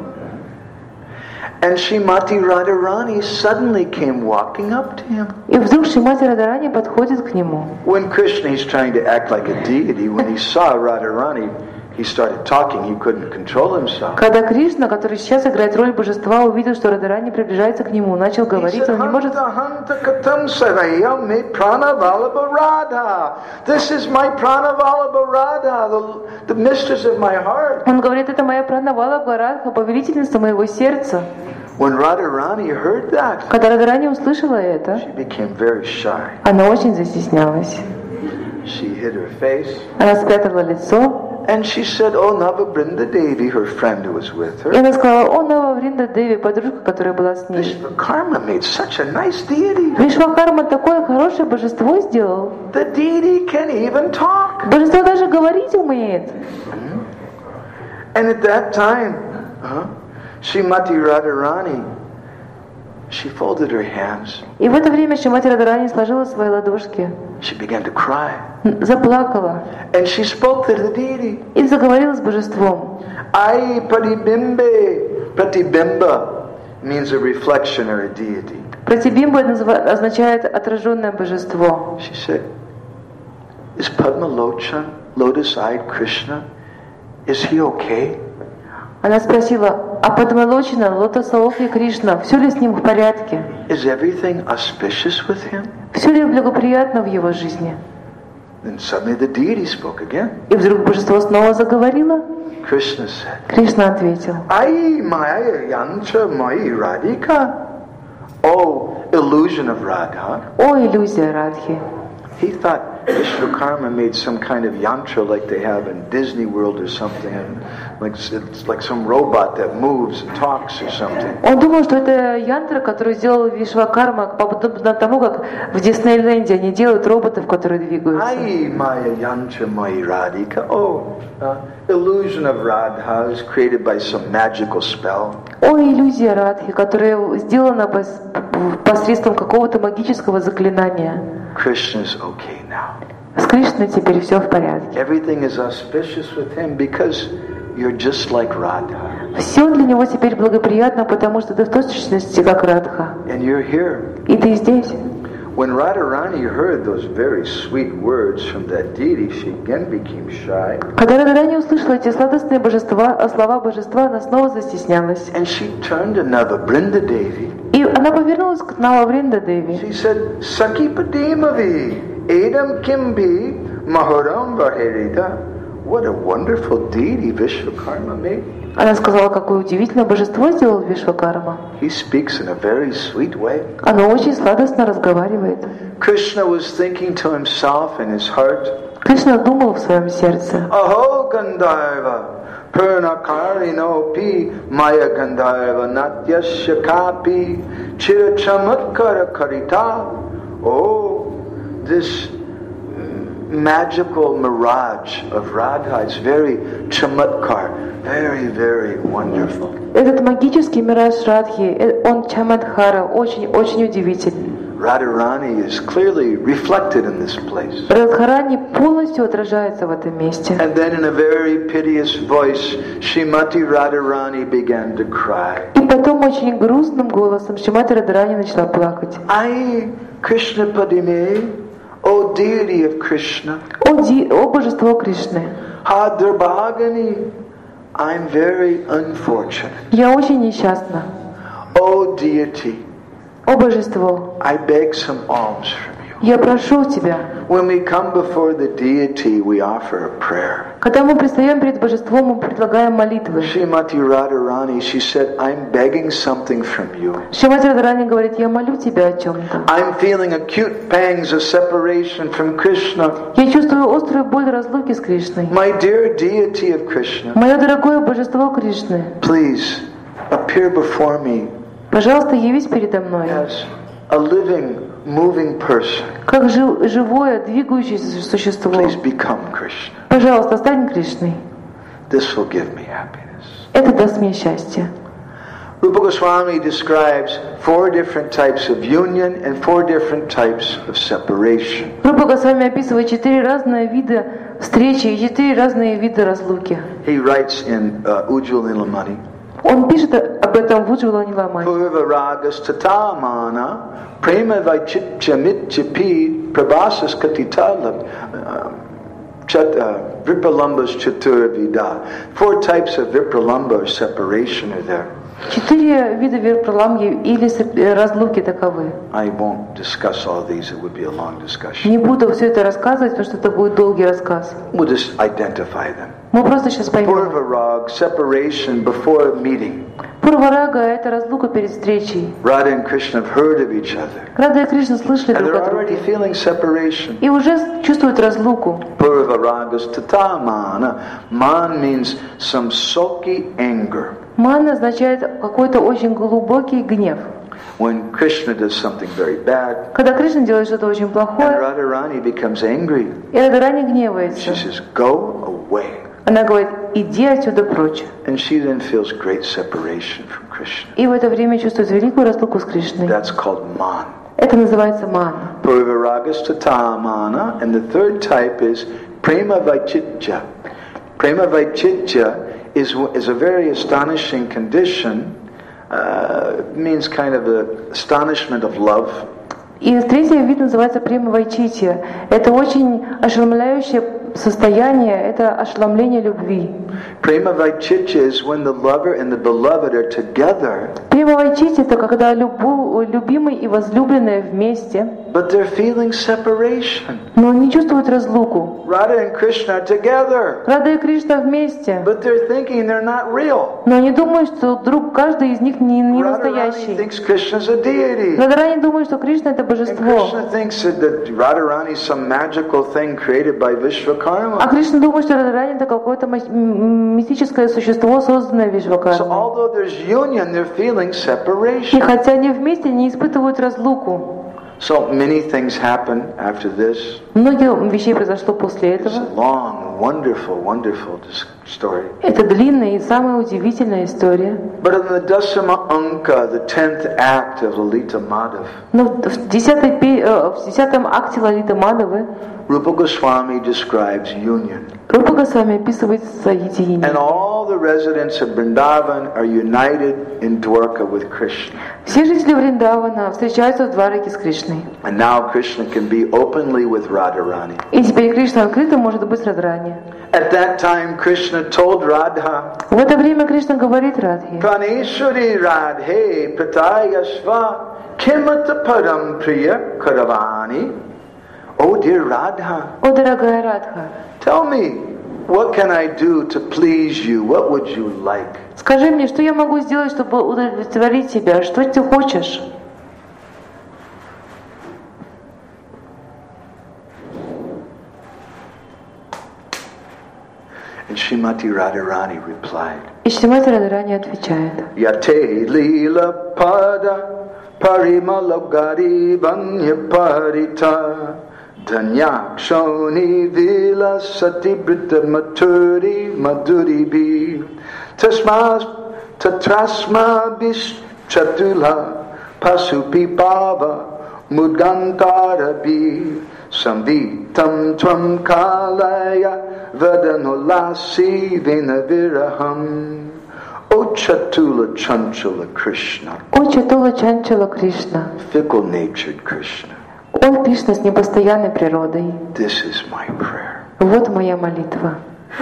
And Srimati Radharani suddenly came walking up to him. И вдруг Шримати Радарани подходит к нему. When Krishna is trying to act like a deity, when he saw Radharani, he started talking, he couldn't control himself. Когда Кришна, который сейчас играет роль божества, увидел, что Радарани приближается к нему, начал He говорить, said, он не может... "Hanta hanta katam savayam me pranavalabha Radha. This is my pranavalabha Radha, the, the mistress of my heart." Он говорит: это моя Пранавалабха Радха, повелительница моего сердца. When Radharani heard that, Когда Радарани услышала это, she became very shy. она очень застеснялась. She hid her face. Она спрятала лицо, And she said, "Oh, Navabrinda Devi," her friend who was with и her, она сказала: о, Нававринда Деви, подружка, которая была с ней. "Vishvakarma made such a nice deity. Вишвакарма такое хорошее божество сделал. The deity can even talk." Божество даже говорить умеет. And at that time, huh, Srimati Radharani, she folded her hands. И в это время Шримати Радарани сложила свои ладошки, She began to cry. заплакала And she spoke to the deity. и заговорила с божеством. Ai Pratibimbe. Pratibimba means a reflection or a deity. Пратибимба означает отраженное божество. She said, "Is Padmalochan, lotus-eyed Krishna, is he okay?" Она спросила: а Падмалочина, Лотосаохи Кришна, все ли с ним в порядке? Is everything auspicious with him? Все ли благоприятно в его жизни? Then suddenly the deity spoke again. И вдруг божество снова заговорило. Krishna said, Кришна ответил: "Ai maya yancha mai radhika." Oh, illusion of Radha. о, иллюзия Радхи. He thought Vishvakarma made some kind of yantra like they have in Disney World or something, and like it's like some robot that moves and talks or something. Он думал, что это янтра, которую сделал Вишвакарма, подобно тому, как в Диснейленде они делают роботов, которые двигаются. Ai maya yantra mai radhika. Oh, uh, illusion of Radha is created by some magical spell. О, иллюзия Радхи, которая сделана пос- посредством какого-то магического заклинания. Krishna's okay now. С Кришной теперь все в порядке. Everything is auspicious with him because you're just like Radha. Все для него теперь благоприятно, потому что ты в точности как Радха. And you're here. И ты здесь. When Radharani heard those very sweet words from that deity, she again became shy. Когда Радарани услышала эти сладостные божества, слова божества, она снова застеснялась. And she turned to Navabrinda Devi. И она повернулась к Нававринда Деви. She said, "Saki Padimavi, Edam Kimbi, Maharam Vaherita." What a wonderful deity Vishvakarma made. Она сказала, какое удивительное божество сделал Вишвакарма. He speaks in a very sweet way. Оно очень сладостно разговаривает. Krishna was thinking to himself in his heart, Кришна думал в своем сердце: "Aho Gandharva, Purnakarinopi Maya Gandharva Natyasya Kapi Chira Chamatkara Karita. Oh, this magical mirage of Radha is very chamatkar, very, very wonderful. Этот магический мираж Радхи, он чамадхара, очень-очень удивительный. Radharani is clearly reflected in this place. Радхарани полностью отражается в этом месте. And then in a very piteous voice, Srimati Radharani began to cry. И потом очень грустным голосом Шримати Радхарани начала плакать. Ai Krishna Padime, O deity of Krishna. О, ди, о божество Кришны. Ha Durbhagani, I'm very unfortunate. Я очень несчастна. O deity, О божество, I beg some alms from you. я прошу тебя. When we come before the deity, we offer a prayer. Когда мы предстаем перед божеством, мы предлагаем молитвы. Srimati Radharani, she said, I'm begging something from you. Шримати Радхарани говорит, я молю тебя о чем-то. I'm feeling acute pangs of separation from Krishna. Я чувствую острую боль разлуки с Кришной. My dear deity of Krishna, Мое дорогое божество Кришны, please appear before me пожалуйста, явись передо мной, as a living, moving person. как жив- живое, двигающееся существо. Please become Krishna. Пожалуйста, стань Кришной. This will give me happiness. Это даст мне счастье. Rupa Goswami describes four different types of union and four different types of separation. Рупа Госвами описывает четыре разные вида встречи и четыре разные вида разлуки. He writes in uh, Ujjwal Nilamani, Он пишет об этом в Уджвала Ниламани. Purva ragas tatamana prema vaichitya mityapi prabhasas katitala vipralambas chaturvida. Four types of vipralamba or separation are there. Четыре вида вирпраламги или с- разлуки таковы. I won't discuss all these, it would be a long discussion. Не буду все это рассказывать, потому что это будет долгий рассказ. We'll just identify them. Мы просто сейчас поймем. Purva rag, separation before meeting. Пурварага — это разлука перед встречей. Radha and Krishna have heard of each other. Рада и Кришна слышали And друг they're о already друге. feeling separation. И уже чувствуют разлуку. Purva ragas tatamana. Man means some sulky anger. Ман означает какой-то очень глубокий гнев. When Krishna does something very bad, Когда Кришна делает что-то очень and плохое, Radharani becomes angry, и Радхарани she гневается. says, go away. Она говорит, иди отсюда прочь. And she then feels great separation from Krishna. И в это время чувствует великую разлуку с Кришной. That's called man. Это называется ман. Purva ragas tatamana. And the third type is prema vaichitya. Prema vaichitya is, is a very astonishing condition. Uh, means kind of the astonishment of love. И третий вид называется према вайчития. Это очень ошеломляющее состояние, это ошеломление любви. Prema vaichitya is when the lover and the beloved are together, Према вайчития — это когда любу- любимый и возлюбленные вместе, but they're feeling separation. но не чувствуют разлуку. Radha and Krishna are together, Рада и Кришна вместе, but they're thinking they're not real. но они думают, что друг каждый из них не, не Radharani настоящий. thinks Krishna's a deity. Радхарани думает, что Кришна — это And божество. Krishna thinks that, that Radharani is some magical thing created by А Vishvakarma. Кришна думает, что Радхарани — это какое-то ма- м- мистическое существо, созданное So Вишвакармой. although there's union, they're feeling И separation. хотя они вместе, не испытывают разлуку. So many things happen after this. Много вещей произошло после It's этого. a long, wonderful, wonderful dis- story. Это длинная и самая удивительная история. But in the Dasama Anka, the tenth act of Lalita Madhav, Но в десятой пе- э, в десятом акте Лалиты Мадхавы Rupa Goswami describes union. Рупа Госвами описывает And соединение. all the residents of Vrindavan are united in Dwarka with Krishna. Все жители Вриндавана встречаются в Двараке с Кришной. And now Krishna can be openly with Radharani. И теперь Кришна открыто может быть с Радхарани. At that time, Krishna told Radha, В это время Кришна говорит Радхе: Praneshwari Radhe Pratayasva Kimata Padam Priya Karavani. Oh dear Radha, «О, дорогая Радха, tell me, what can I do to please you? What would you like? скажи мне, что я могу сделать, чтобы удовлетворить тебя? Что ты хочешь?» And Srimati Radharani replied, И Шримати Радарани отвечает: Yate lila pada parimalogari vanya parita dhanyakshoni vila sati brita maturi maduri bi tasmas tatrasma bish chatula pasupi bhava mudgantara bi samvitam tvam kalaya vadanolasi vinaviraham. O Chatula Chanchula Krishna, О Чатула Чанчала Кришна, fickle-natured Krishna, О Кришна с непостоянной природой, this is my prayer. вот моя молитва.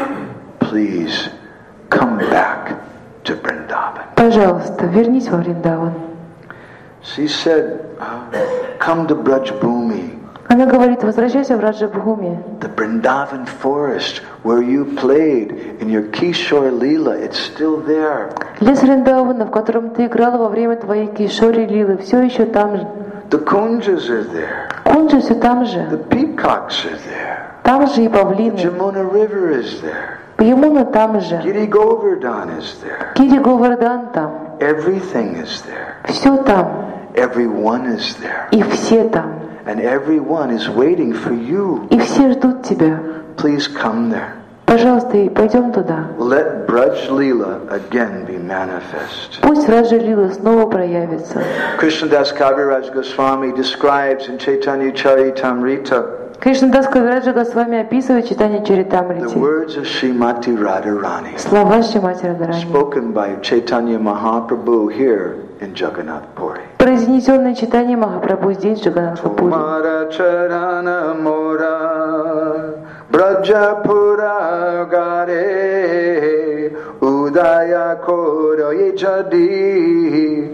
Please come back to Vrindavan. Пожалуйста, вернись во Вриндаван. She said, uh, come to Braj Bhumi, Она говорит: возвращайся в Раджабхуми. the Vrindavan forest where you played in your Kishore Leela, it's still there. Лес Вриндавана, в котором ты играла во время твоей Кишори Лилы, все еще там же. The Kunjas are there. Кунджи все там же. The peacocks are there. Там же и павлины. Jamuna River is there. Ямуна там же. Giri Govardhan is there. Кири Говардан там. Everything is there. Все там. Everyone is there. И все там. And everyone is waiting for you. И все ждут тебя. Please come there. Пожалуйста, и пойдем туда. Let Braj Leela again be manifest. Пусть Раджа Лила снова проявится. Krishnadas Kaviraj Goswami describes in Chaitanya Charitamrita Кришнадас Кавираджа Госвами описывает читание the Чаритамрити. words of Srimati Radharani Слова Шримати Радарани, spoken by Chaitanya Mahaprabhu here in Jagannath Puri. произнесенное читание Махапрабху здесь, в Джаганнатхапури. Mara Charana Mora Brajapura Gare Udaya Koro Jadi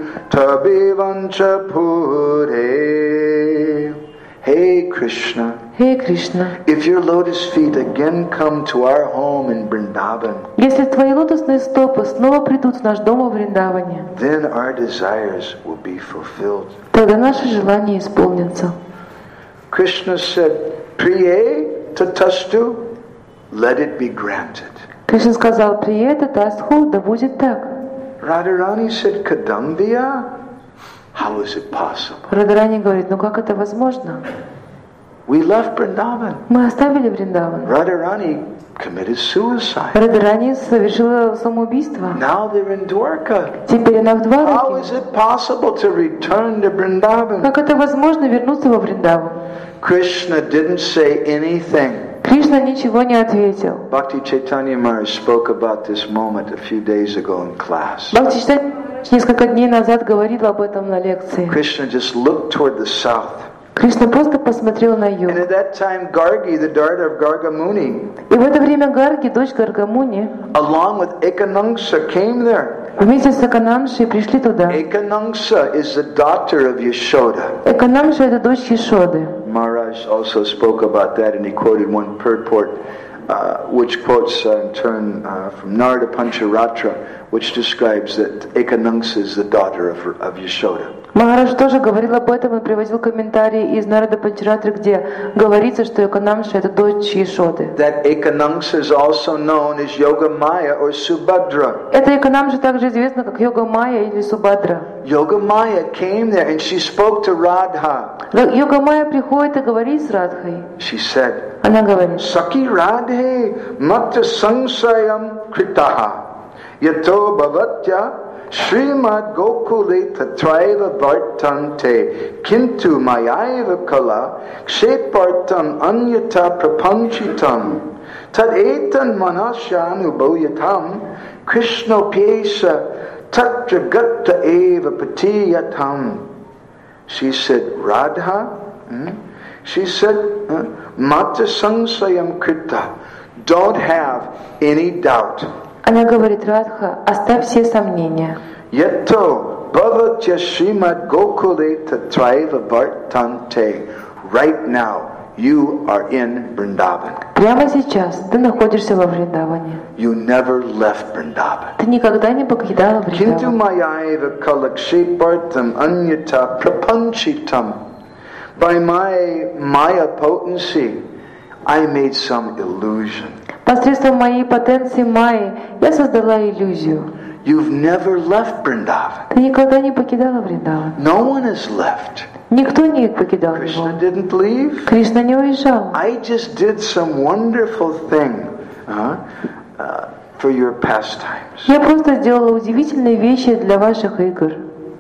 Tabivanchapure. Hey Krishna, Хей Кришна, if your lotus feet again come to our home in Vrindavan, если твои лотосные стопы снова придут в наш дом во Вриндаване, then our desires will be fulfilled. тогда наши желания исполнятся. Krishna said, Priye tatastu, let it be granted. Кришна сказал: «Приета тастху, да будет так». Radharani said, Kadambia? How is it possible? Радарани говорит: «Ну как это возможно? We left Vrindavan. Мы оставили Вриндаван». Radharani committed suicide. Радарани совершила самоубийство. Now they're in Dwarka. Теперь она в How is Двараке. it possible to return to Vrindavan? Как это возможно вернуться во Вриндаван? Krishna didn't say anything. Кришна ничего не ответил. Bhakti Chaitanya Maharaj spoke about this moment a few days ago in class. Бхакти Чайтанья несколько дней назад говорил об этом на лекции. Krishna just looked toward the south. Кришна просто посмотрел на юг. And at that time, Gargi, the daughter of Garga Muni, И в это время Гарги, дочь Гаргамуни, along with Ekanangsa, came there. вместе с Эканамшей пришли туда. Ekanangsa is the daughter of Yashoda. Эканамша — это дочь Ешоды. Maharaj also spoke about that, and he quoted one purport, uh, which quotes uh, in turn uh, from Narada Pancharatra, which describes that Ekanangsa is the daughter of, of Yashoda. Махарадж тоже говорил об этом, он приводил комментарии из Нарада Панчаратры, где говорится, что Эканамша — это дочь Ешоды. That Ekanangsa is also known as Yoga Maya or Subhadra. Эта Эканамша также известна как Йога Майя или Субадра. Yoga Maya came there and she spoke to Radha. Йога Майя приходит и говорит с Радхой. She said, Она говорит: Saki Radhe Matra Sangsayam Kritaha Yato Bhavatya Srimad Gokule Tatraiva Vartante Kintu Mayaiva Kala Kshepartam Anyata Prapanchitam Tad Etan Manashanu Bhoyatam Krishna Pyesha Tatra Gata Eva Patiyatam. She said, Radha? Hmm? She said, uh, Mata Sangsayam Krita. Don't have any doubt. Она говорит: Радха, оставь все сомнения. Yato Bhavatya Srimad Gokule Tatraiva Vartante. Right now, you are in Vrindavan. Прямо сейчас ты находишься во Вриндаване. You never left Vrindavan. Ты никогда не покидала Kintu Вриндаван. Mayaiva Kalakshepartam Anyata Prapanchitam. By my Maya potency, I made some illusion. Посредством моей потенции Майи я создала иллюзию. You've never left Vrindavan. Ты никогда не покидала Вриндаван. No one has left. Никто не покидал его. Krishna didn't leave. Кришна не уезжал. I just did some wonderful thing uh, uh, for your pastimes. Я просто сделала удивительные вещи для ваших игр.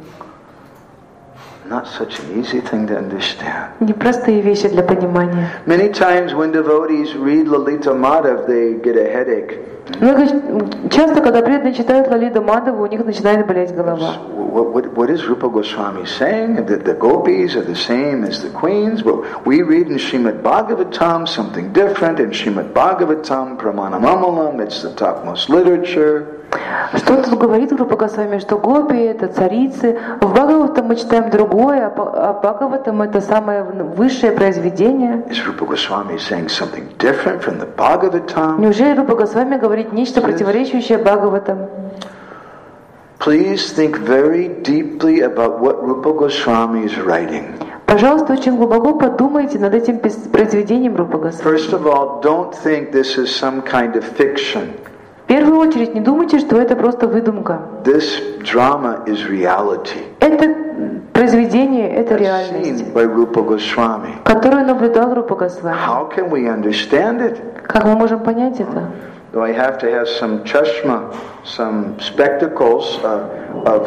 Not such an easy thing to understand. Непростые вещи для понимания. Many times when devotees read Lalita Madhav, they get a headache. Много, часто, когда преданные читают Лалиту Мадхаву, у них начинает болеть голова. What, what, what is Rupa Goswami saying? That the gopis are the same as the queens? Well, we read in Srimad Bhagavatam something different. In Srimad Bhagavatam, Pramanamamalam, it's the topmost literature. Что тут говорит Рупа Госвами, что гопи это царицы, в Бхагаватам мы читаем другое, а Бхагаватам это самое высшее произведение. Is Rupa Goswami saying something different from the Bhagavatam? Неужели Рупа Госвами говорит нечто противоречащее Бхагаватам? Please think very deeply about what Rupa Goswami is writing. Пожалуйста, очень глубоко подумайте над этим произведением Рупа Госвами. First of all, don't think this is some kind of fiction. В первую очередь, не думайте, что это просто выдумка. This drama is reality. Это произведение, это реальность, By Rupa Goswami. которую наблюдал Рупа Госвами. How can we understand it? Как мы можем понять это? Do I have to have some chashma, some spectacles uh, of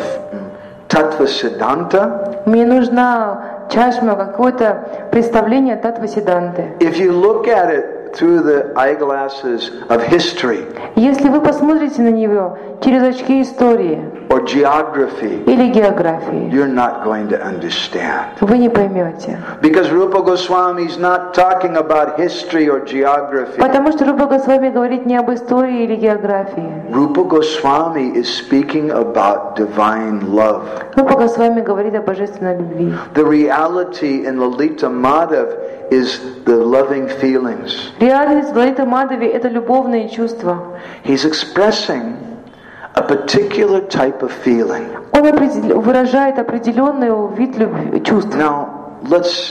Tattva Siddhanta? Мне нужна чашма, какое-то представление Татва Сиданты. If you look at it through the eyeglasses of history, если вы посмотрите на него через очки истории or geography, или географии, you're not going to understand. вы не поймете. Because Rupa Goswami is not talking about history or geography. Потому что Рупа Госвами говорит не об истории или географии. Rupa Goswami is speaking about divine love. Рупа Госвами говорит о божественной любви. The reality in Lalita Madhav is the loving feelings. Реальность в Лалита Мадхаве — это любовные чувства. He's expressing a particular type of feeling. Он определ... выражает определенный вид любви, чувств. Now, let's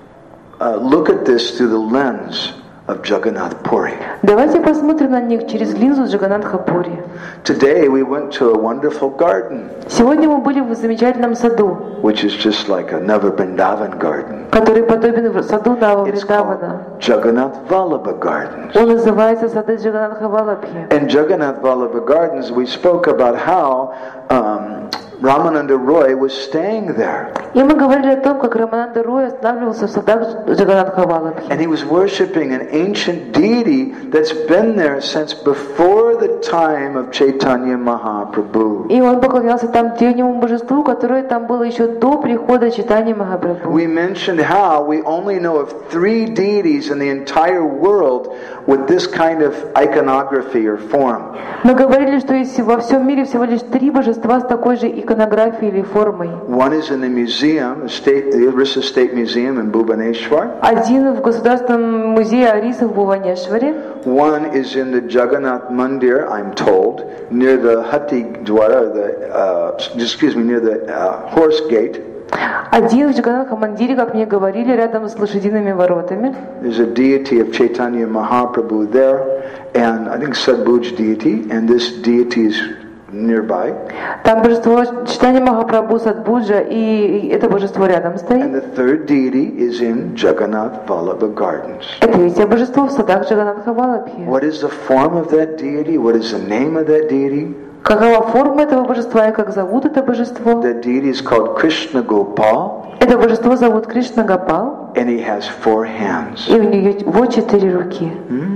uh, look at this through the lens of Jagannath Puri. Давайте посмотрим на них через линзу Джаганнатха Пури. Today we went to a wonderful garden, Сегодня мы были в замечательном саду, which is just like a Nava Vrindavan garden. который подобен саду Нава It's Вриндавана. called Jagannath Vallabha Gardens. Он называется сады Джаганнатха Валабхи. In Jagannath Vallabha Gardens, we spoke about how um, Ramananda Roy was staying there. И мы говорили о том, как Рамананда Рой останавливался в садах Джаганнатха Валабхи. And he was worshiping an ancient deity that's been there since before the time of Chaitanya Mahaprabhu. И он поклонялся там древнему божеству, которое там было еще до прихода Чайтаньи Махапрабху. We mentioned how we only know of three deities in the entire world with this kind of iconography or form. Мы говорили, что есть во всем мире всего лишь три божества с такой же иконографией или формой. One is in the museum, the, state, the Orissa State Museum in Bhubaneswar. Один в Государственном музее Орисы в Бхуванешваре. One is in the Jagannath Mandir, I'm told, near the Hati Dwara, the, uh, excuse me, near the uh, horse gate. Один в Джаганнатха Мандире, как мне говорили, рядом с лошадиными воротами. There's a deity of Chaitanya Mahaprabhu there, and I think Sadbhuj deity, and this deity is nearby. Там божество Чайтаньи Махапрабху, Садбуджа, и это божество рядом And стоит. the third deity is in Jagannath Vallabha Gardens. Это третье божество в садах Джаганнатха Валабхи. What is the form of that deity? What is the name of that deity? Какова форма этого божества и как зовут это божество? That deity is called Krishna Gopal, Это божество зовут Кришна Гопал, and he has four hands. и у него четыре руки.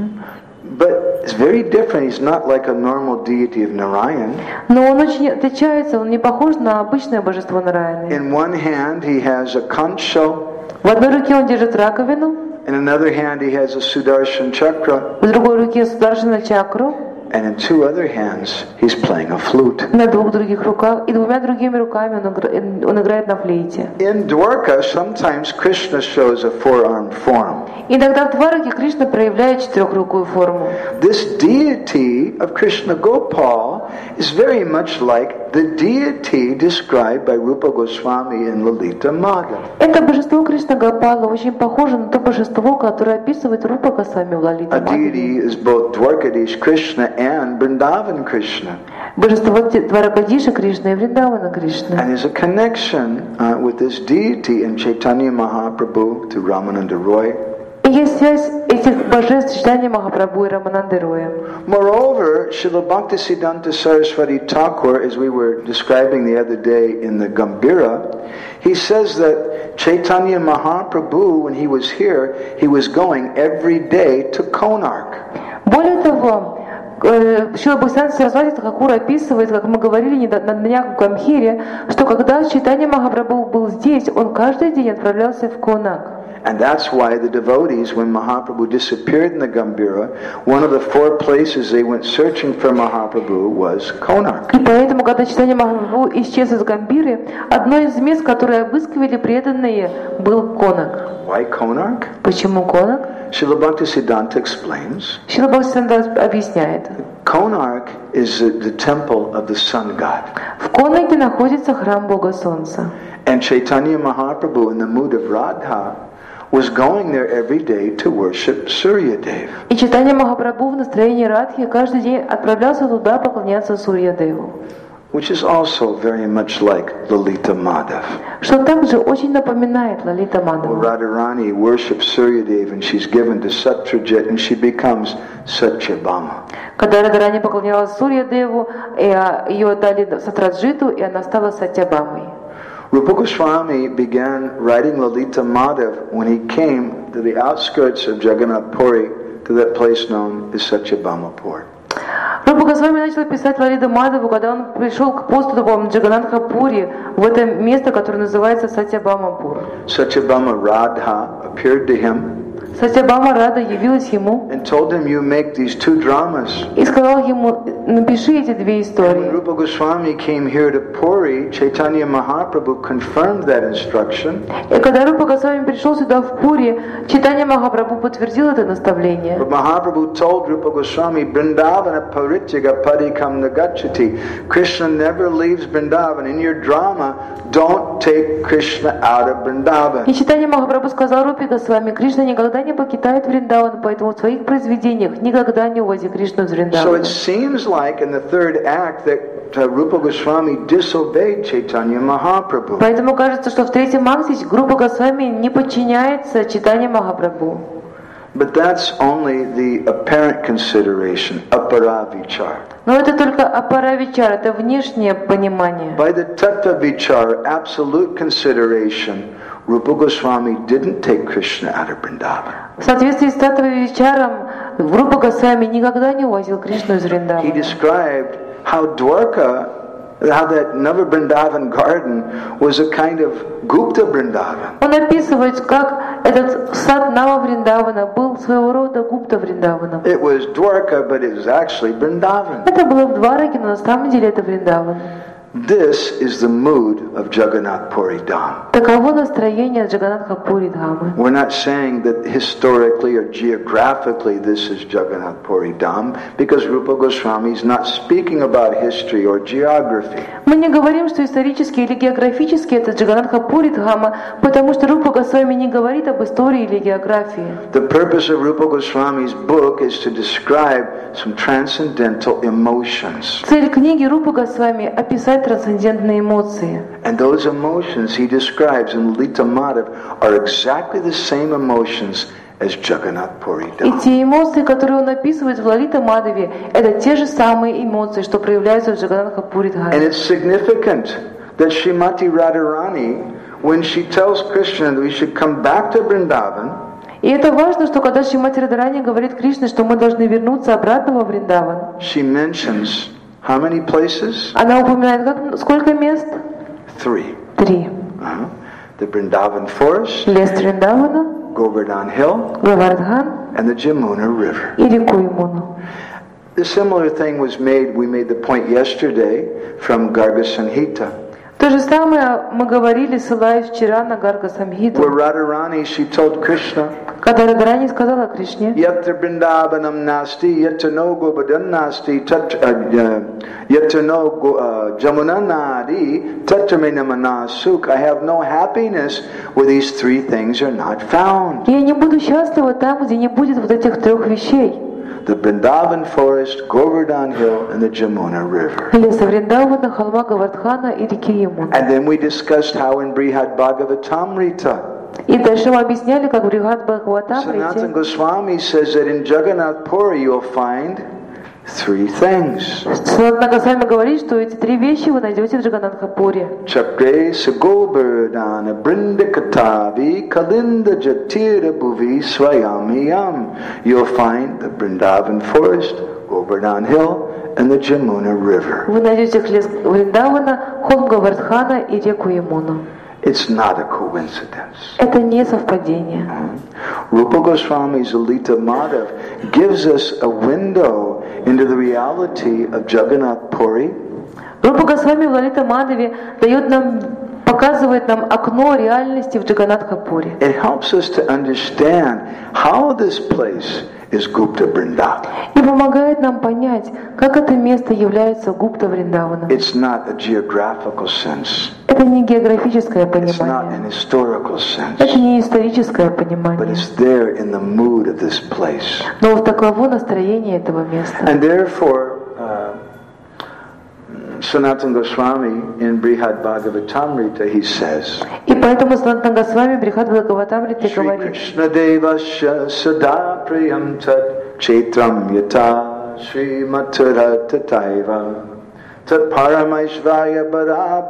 But it's very different. He's not like a normal deity of Narayan. Но он очень отличается, он не похож на обычное божество Нараяны. In one hand he has a concho, В одной руке он держит раковину, in another hand he has a Sudarshan chakra, в другой руке Сударшана чакру, and in two other hands he's playing a flute. на двух других руках, и двумя другими руками он, игра- он играет на флейте. In Dwarka, sometimes Krishna shows a four-armed form. Иногда в Двараке Кришна проявляет четырехрукую форму. This deity of Krishna Gopal is very much like the deity described by Rupa Goswami in Lalita Madhava. Это божество Кришна Гопала очень похоже на то божество, которое описывает Рупа Госвами в Лалита A deity Мадхаве. is both Dwarkadish Krishna and Vrindavan Krishna. Божество Дваракадиша Кришна и Вриндавана Кришна. And there's a connection uh, with this deity in Chaitanya Mahaprabhu to Ramananda Roy. И есть связь этих божеств Чайтанья Махапрабху и Рамананды Роя. Moreover, Srila Bhaktisiddhanta Saraswati Thakur, as we were describing the other day in the Gambhira, he says that Chaitanya Mahaprabhu, when he was here, he was going every day to Konark. Более того, Шрила Бхактисиданта Сарасвати Тхакур описывает, как мы говорили на днях в Гамбхире, что когда Чайтанья Махапрабху был здесь, он каждый день отправлялся в Конак. And that's why the devotees, when Mahaprabhu disappeared in the Gambhira, one of the four places they went searching for Mahaprabhu was Konark. И поэтому, когда Чайтанья Махапрабху исчез из Гамбиры, одно из мест, которые обыскивали преданные, был Конак. Why Konark? Почему Конак? Srila Bhaktisiddhanta explains. Шрила Бхактисиданта объясняет. Konark is the, the temple of the sun god. В Конаке находится храм Бога Солнца. And Chaitanya Mahaprabhu, in the mood of Radha, was going there every day to worship Suryadev. И Чайтанья Махапрабху в настроении Радхи каждый день отправлялся туда поклоняться Сурьядеву. Which is also very much like Lalita Madhav. Что также очень напоминает Лалита Мадхаву. Radharani worships Suryadev and she's given to Satyajit and she becomes Satyabhama. Когда Радharani поклонялась Сурьядеву, ее отдали Сатраджиту, и она стала Сатябамой. Rupa Goswami began writing Lalita Madhav when he came to the outskirts of Jagannath Puri, to that place known as Satyabhamapur. Рупа Госвами начал писать Лалита Мадхаву, когда он пришел к поступам Джаганнатха-Пури, в это место, которое называется Сатябамапур. Satyabhama Radha appeared to him Сатябама Рада явилась ему and told him, you make these two dramas. и сказала ему, напиши эти две When истории. Rupa Goswami came here to Puri, Chaitanya Mahaprabhu confirmed that instruction. И когда Рупа Госвами пришел сюда в Пури, Чайтанья Махапрабху подтвердил это наставление. But Mahaprabhu told Rupa Goswami, Vrindavana parityaga padikam nagachati. Krishna never leaves Vrindavan. In your drama, don't take Krishna out of Vrindavan. И Чайтанья Махапрабху сказал Рупе Госвами, Кришна никогда не покидает Вриндаван, поэтому в своих произведениях никогда не увози Кришну из So Вриндавана. it seems like in the third act that uh, Rupa Goswami disobeyed Chaitanya Mahaprabhu. Поэтому кажется, что в третьем акте группа Госвами не подчиняется Чайтанье Махапрабху. But that's only the apparent consideration, aparavichar. Но это только апаравичар, это внешнее понимание. By the tattva vichar, absolute consideration, Rupa Goswami didn't take Krishna out of Vrindavan. В соответствии с татва-вичаром, Рупа Госвами никогда не увозил Кришну из He Вриндавана. described how Dwarka, how that Nava Vrindavan garden was a kind of Gupta Vrindavan. Он описывает, как этот сад Нава Вриндавана был своего рода Гупта Вриндаваном. It was Dwarka, but it was actually Vrindavan. Это было в Двараке, но на самом деле это Вриндаван. This is the mood of Jagannath Puri Dham. Таково настроение Джаганнатха Пури Дхамы. We're not saying that historically or geographically this is Jagannath Puri Dham, because Rupa Goswami is not speaking about history or geography. Мы не говорим, что исторически или географически это Джаганнатха Пури Дхама, потому что Рупа Госвами не говорит об истории или географии. The purpose of Rupa Goswami's book is to describe some transcendental emotions. Цель книги Рупа Госвами — описать трансцендентные эмоции. And those emotions he describes in Lalita Madhav are exactly the same emotions as Jagannath Puri И Dham. те эмоции, которые он описывает в Лалита Мадхаве, это те же самые эмоции, что проявляются в Джаганнатха Пури And Дхаме. it's significant that Srimati Radharani, when she tells Krishna that we should come back to Vrindavan, И это важно, что когда Шримати Радхарани говорит Кришне, что мы должны вернуться обратно во Вриндаван, she mentions how many places? она упоминает, как, сколько мест? Three. Три. Uh-huh. The Vrindavan forest, Лес Вриндавана, Govardhan Hill, Гавардхан and the Jamuna River. и реку Имуну. The similar thing was made, we made the point yesterday, from Garga Sanhita. То же самое мы говорили, ссылаясь вчера на Гарга Самхиту, where Radharani, she told Krishna, когда Радхарани сказала Кришне, Yatra Vrindavanam nasti, yatra no Govardhan nasti, yatra no Jamuna nadi, tatramena manasuk. I have no happiness where these three things are not found. я не буду счастлива там, где не будет вот этих трех вещей. The Vrindavan forest, Govardhan hill, and the Jamuna river. Леса Вриндавана, холма Говардхана и реки Ямуна. And then we discussed how in Brihad Bhagavatamrita, И дальше мы объясняли, как в Брихад Sanatana Бхагаватамрите Goswami says that in Jagannath Puri you'll find three things. Санатана Госвами говорит, что эти три вещи вы найдете в Джаганнатхапуре. Chakre Sagobardhana Brindakatavi Kalinda Jatira Bhuvi Swayamiyam. You'll find the Vrindavan forest, Govardhan hill, and the Jamuna river. Вы найдете лес Вриндавана, холм Говардхана и реку Ямуну. It's not a coincidence. Это не совпадение. Rupa Goswami's Lalita Madhav gives us a window into the reality of Jagannath Puri. Рупа Госвами в Лалита Мадхаве дает нам, показывает нам окно реальности в Джаганнатхапуре. It helps us to understand how this place is Gupta Vrindavan. И помогает нам понять, как это место является Гупта Вриндаваном. It's not a geographical sense. Это не географическое It's not понимание. an historical sense. Это не историческое But понимание. it's there in the mood of this place. Но таково настроение этого места. And therefore, uh, Sanatana Goswami in Brihad Bhagavatamrita, he says, И поэтому Санатана Госвами Брихад Бхагаватамрите Shri говорит: Krishna Devasya Sada Priyam Tat Chaitram Yata Shri Mathura Tataiva Tat Paramaishvaya Bara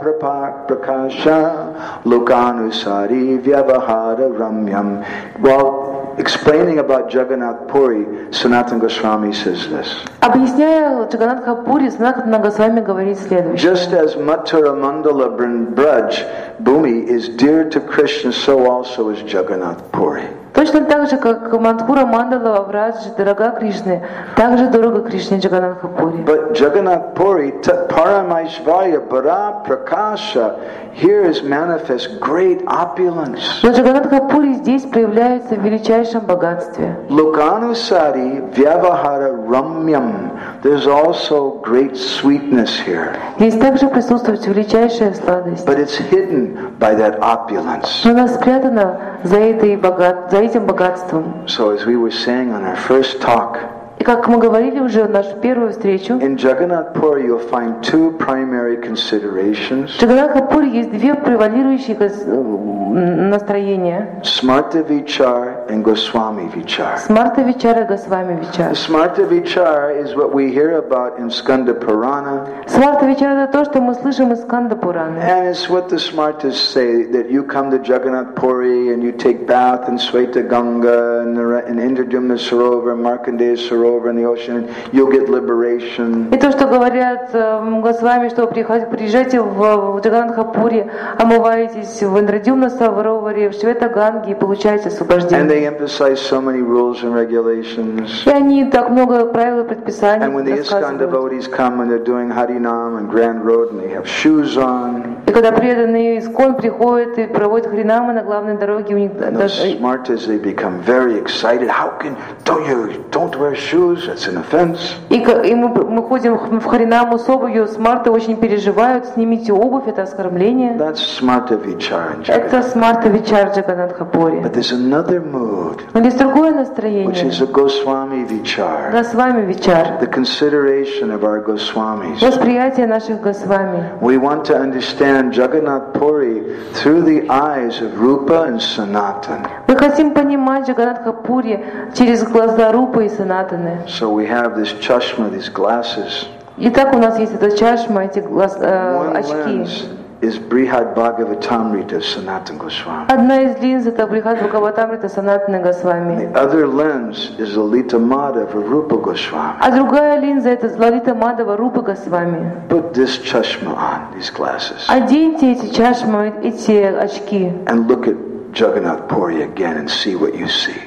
Prakasha Lokanusari Vyavahara Ramyam. While explaining about Jagannath Puri, Sanatana Goswami says this. Объясняя Джаганнатхапури, Санатана Госвами говорит следующее. Just as Mathura Mandala Braj Bhumi is dear to Krishna, so also is Jagannath Puri. Точно так же, как Мадхура Мандала Врадж дорога Кришне, так же дорого Кришне Джаганнатхапури. But Jagannath Puri, Tat Paramaishvaya Bara Prakasha, here is manifest great opulence. Но Джаганнатхапури здесь проявляется в величайшем богатстве. Lokanusari Vyavahara Ramyam. There's also great sweetness here. Здесь также присутствует величайшая сладость. But it's hidden by that opulence. Но она спрятана за, этой богат... за этим богатством. So as we were saying on our first talk, И как мы говорили уже в нашу первую встречу, in Jagannath Puri you'll find two primary considerations. в Джаганнатхапуре есть две превалирующие настроения. Smarta Vichar and Goswami Vichar. Смарта Вичара и Госвами Вичар. Smarta Vichar is what we hear about in Skanda Purana, Смарта Вичара — это то, что мы слышим из Сканда Пураны. and it's what the Smartas say, that you come to Jagannath Puri and you take bath in Sweta Ganga and, the, and Indradyumna Sarovar and Markandeya Sarovar in the ocean, you'll get liberation. И то, что говорят э, Госвами, что приходите, приезжайте в, в Джаганнатхапуре, омываетесь в Индрадюмна Сароваре, в Швета Ганге и получаете And освобождение. they emphasize so many rules and regulations. И они так много правил и предписаний And when the ISKCON рассказывают. devotees come and they're doing Harinam and Grand Road and they have shoes on, И когда преданные Искон приходят и проводят хринамы на главной дороге, у них and those даже... Smartas, they become very excited. How can, don't you, don't wear shoes, that's an offense. И, к- и мы, мы ходим в хринаму с обувью, смарты очень переживают, снимите обувь, это оскорбление. That's Smarta Vichar in Это Jagannath. смарта Вичар Джаганнатхапуре. But there's another mood, Но есть другое which настроение. is a Goswami Vichar, Госвами Вичар. the consideration of our Goswamis. Восприятие наших Госвами. We want to understand Jagannath Puri through the eyes of Rupa and Sanatan. Мы хотим понимать Джаганнатхапури через глаза Рупы и Санатаны. So we have this chashma, these glasses. Итак, у нас есть эта чашма, эти глаз, э, One очки. lens is Brihad Bhagavatamrita Sanatana Goswami. Одна из линз — это Брихад Бхагаватамрита Санатаны Госвами. The other lens is Lalita Madhava Rupa Goswami. А другая линза — это Лалита Мадава Рупы Госвами. Put this chashma on, these glasses, Оденьте эти чашмы, эти очки, and look at Jagannath Puri again and see what you see. и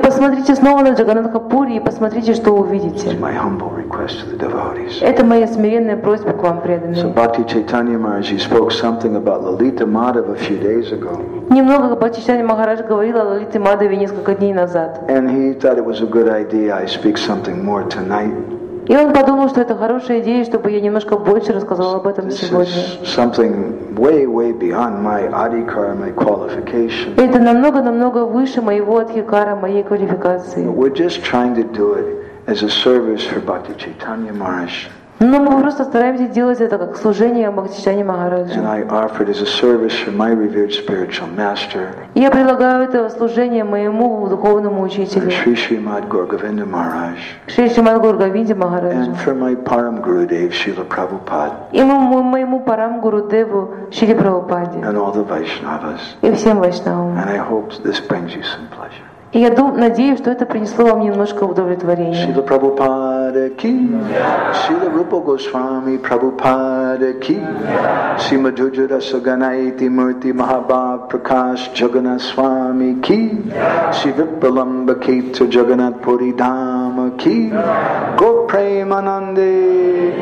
посмотрите снова на Джаганнатха-пури и посмотрите, что увидите. My humble request to the devotees. Это моя смиренная просьба к вам, So преданные. Bhakti Chaitanya Maharaj, he spoke something about Lalita Madhava a few days ago. Немного Бхакти Чайтанья Махарадж говорил о Лалите Мадхаве несколько дней назад. And he thought it was a good idea I speak something more tonight. И он подумал, что это хорошая идея, чтобы я немножко больше рассказала об этом This сегодня. is something way, way beyond my adhikar, my qualification. Это намного-намного выше моего адхикара, моей квалификации. We're just trying to do it as a service for Bhakti Chaitanya Maharaj. Но мы просто стараемся делать это как служение Бхакти Чайтаньи And Махараджу. I offer it as a service for my revered spiritual master, И я предлагаю это служение моему духовному учителю, Sri Srimad Gaur Govinda Maharaj, Шри Шримад Гаур Говинде Махараджу. and for my Param Gurudev Srila Prabhupada, И моему, моему Парам Гурудеву Шри Прабхупаде. and all the Vaishnavas. И всем вайшнавам. And I hope this brings you some pleasure. И я дум, надеюсь, что это принесло вам немножко удовлетворения. Srila Prabhupada ki, Srila Rupa Goswami Prabhupada ki, Sri Madhurjara Saganaiti Murti Mahabhav Prakash Jagannath Swami ki, Sri Vipralamba Ketu Jagannath Puri Dhama ki, Go Premanande,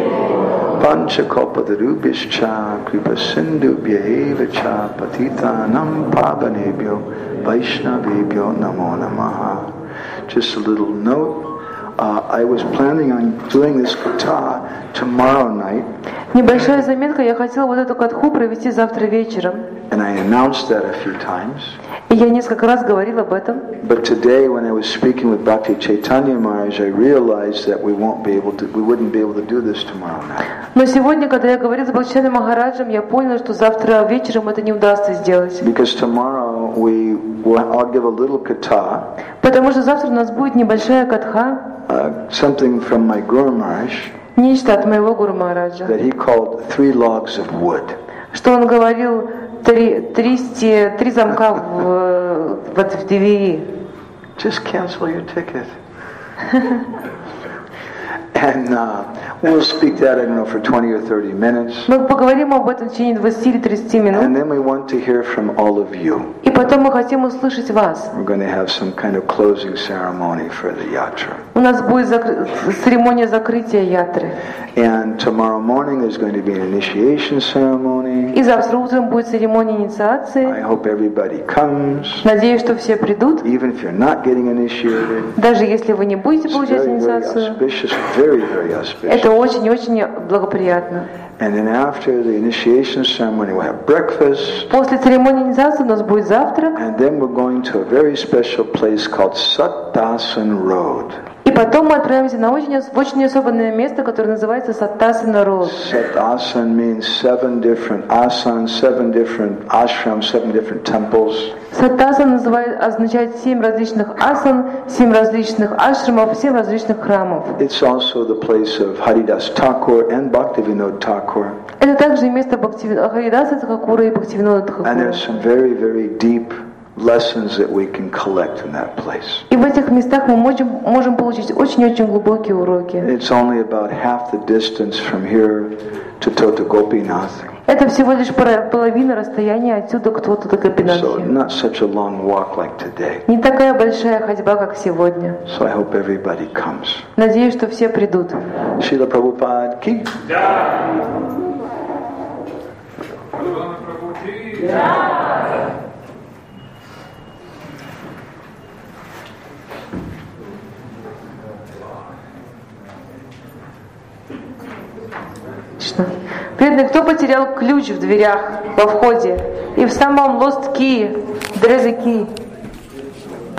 Panchakopadarubhischa, Kripa Sindhubhya eva cha, Patitanam Pavanebhyo, Vaishnavebhyo Namo Namaha. Just a little note. Uh, I was planning on doing this katha tomorrow night, Небольшая заметка, я хотела вот эту катху провести завтра вечером. and I announced that a few times. И я несколько раз говорила об этом. But today, when I was speaking with Bhakti Chaitanya Maharaj, I realized that we won't be able to, we wouldn't be able to do this tomorrow night. Но сегодня, когда я говорила с Бхакти Чайтаньей Махараджем, я поняла, что завтра вечером это не удастся сделать. Because tomorrow we, will, I'll give a little katha, Потому что завтра у нас будет небольшая катха, uh, something from my Guru Maharaj нечто от моего Гуру Махараджа, that he called three logs of wood. что он говорил три, триста, три замка в, вот в двери. Just cancel your ticket. And uh, we'll speak that, I don't know, for twenty or thirty minutes. Мы поговорим об этом в течение двадцати или тридцати And минут. then we want to hear from all of you. И потом мы хотим услышать вас. We're going to have some kind of closing ceremony for the yatra. У нас будет закры... церемония закрытия ятры. And tomorrow morning there's going to be an initiation ceremony. И завтра утром будет церемония I инициации. hope everybody comes, Надеюсь, что все придут. even if you're not getting initiated. Даже если вы не будете It's получать very, very инициацию. auspicious, very, very auspicious. Это очень-очень благоприятно. And then after the initiation ceremony we'll have breakfast. После церемонии инициации у нас будет завтрак. And then we're going to a very special place called Sattasan Road. И потом мы отправимся на очень, ос- в очень особенное место, которое называется Саттасана Роуд. Sattasan means seven different asans, seven different ashrams, seven different temples. Саттасан называет, означает семь различных асан, семь различных ашрамов, семь различных храмов. It's also the place of Haridas Thakur and Bhaktivinoda Thakur. Это также место Бхакти- Харидаса Тхакура и Бхактивинода And Тхакура. there's some very, very deep lessons that we can collect in that place. И в этих местах мы можем, можем получить очень-очень глубокие уроки. It's only about half the distance from here to Tota Gopinath, Это всего лишь пора- половина расстояния отсюда к Tota so Gopinath. not such a long walk like today. Не такая большая ходьба, как сегодня. So I hope everybody comes. Надеюсь, что все придут. Srila Prabhupada ki. Отлично. Преданный, кто потерял ключ в дверях, во входе? И в самом lost key, there is a key.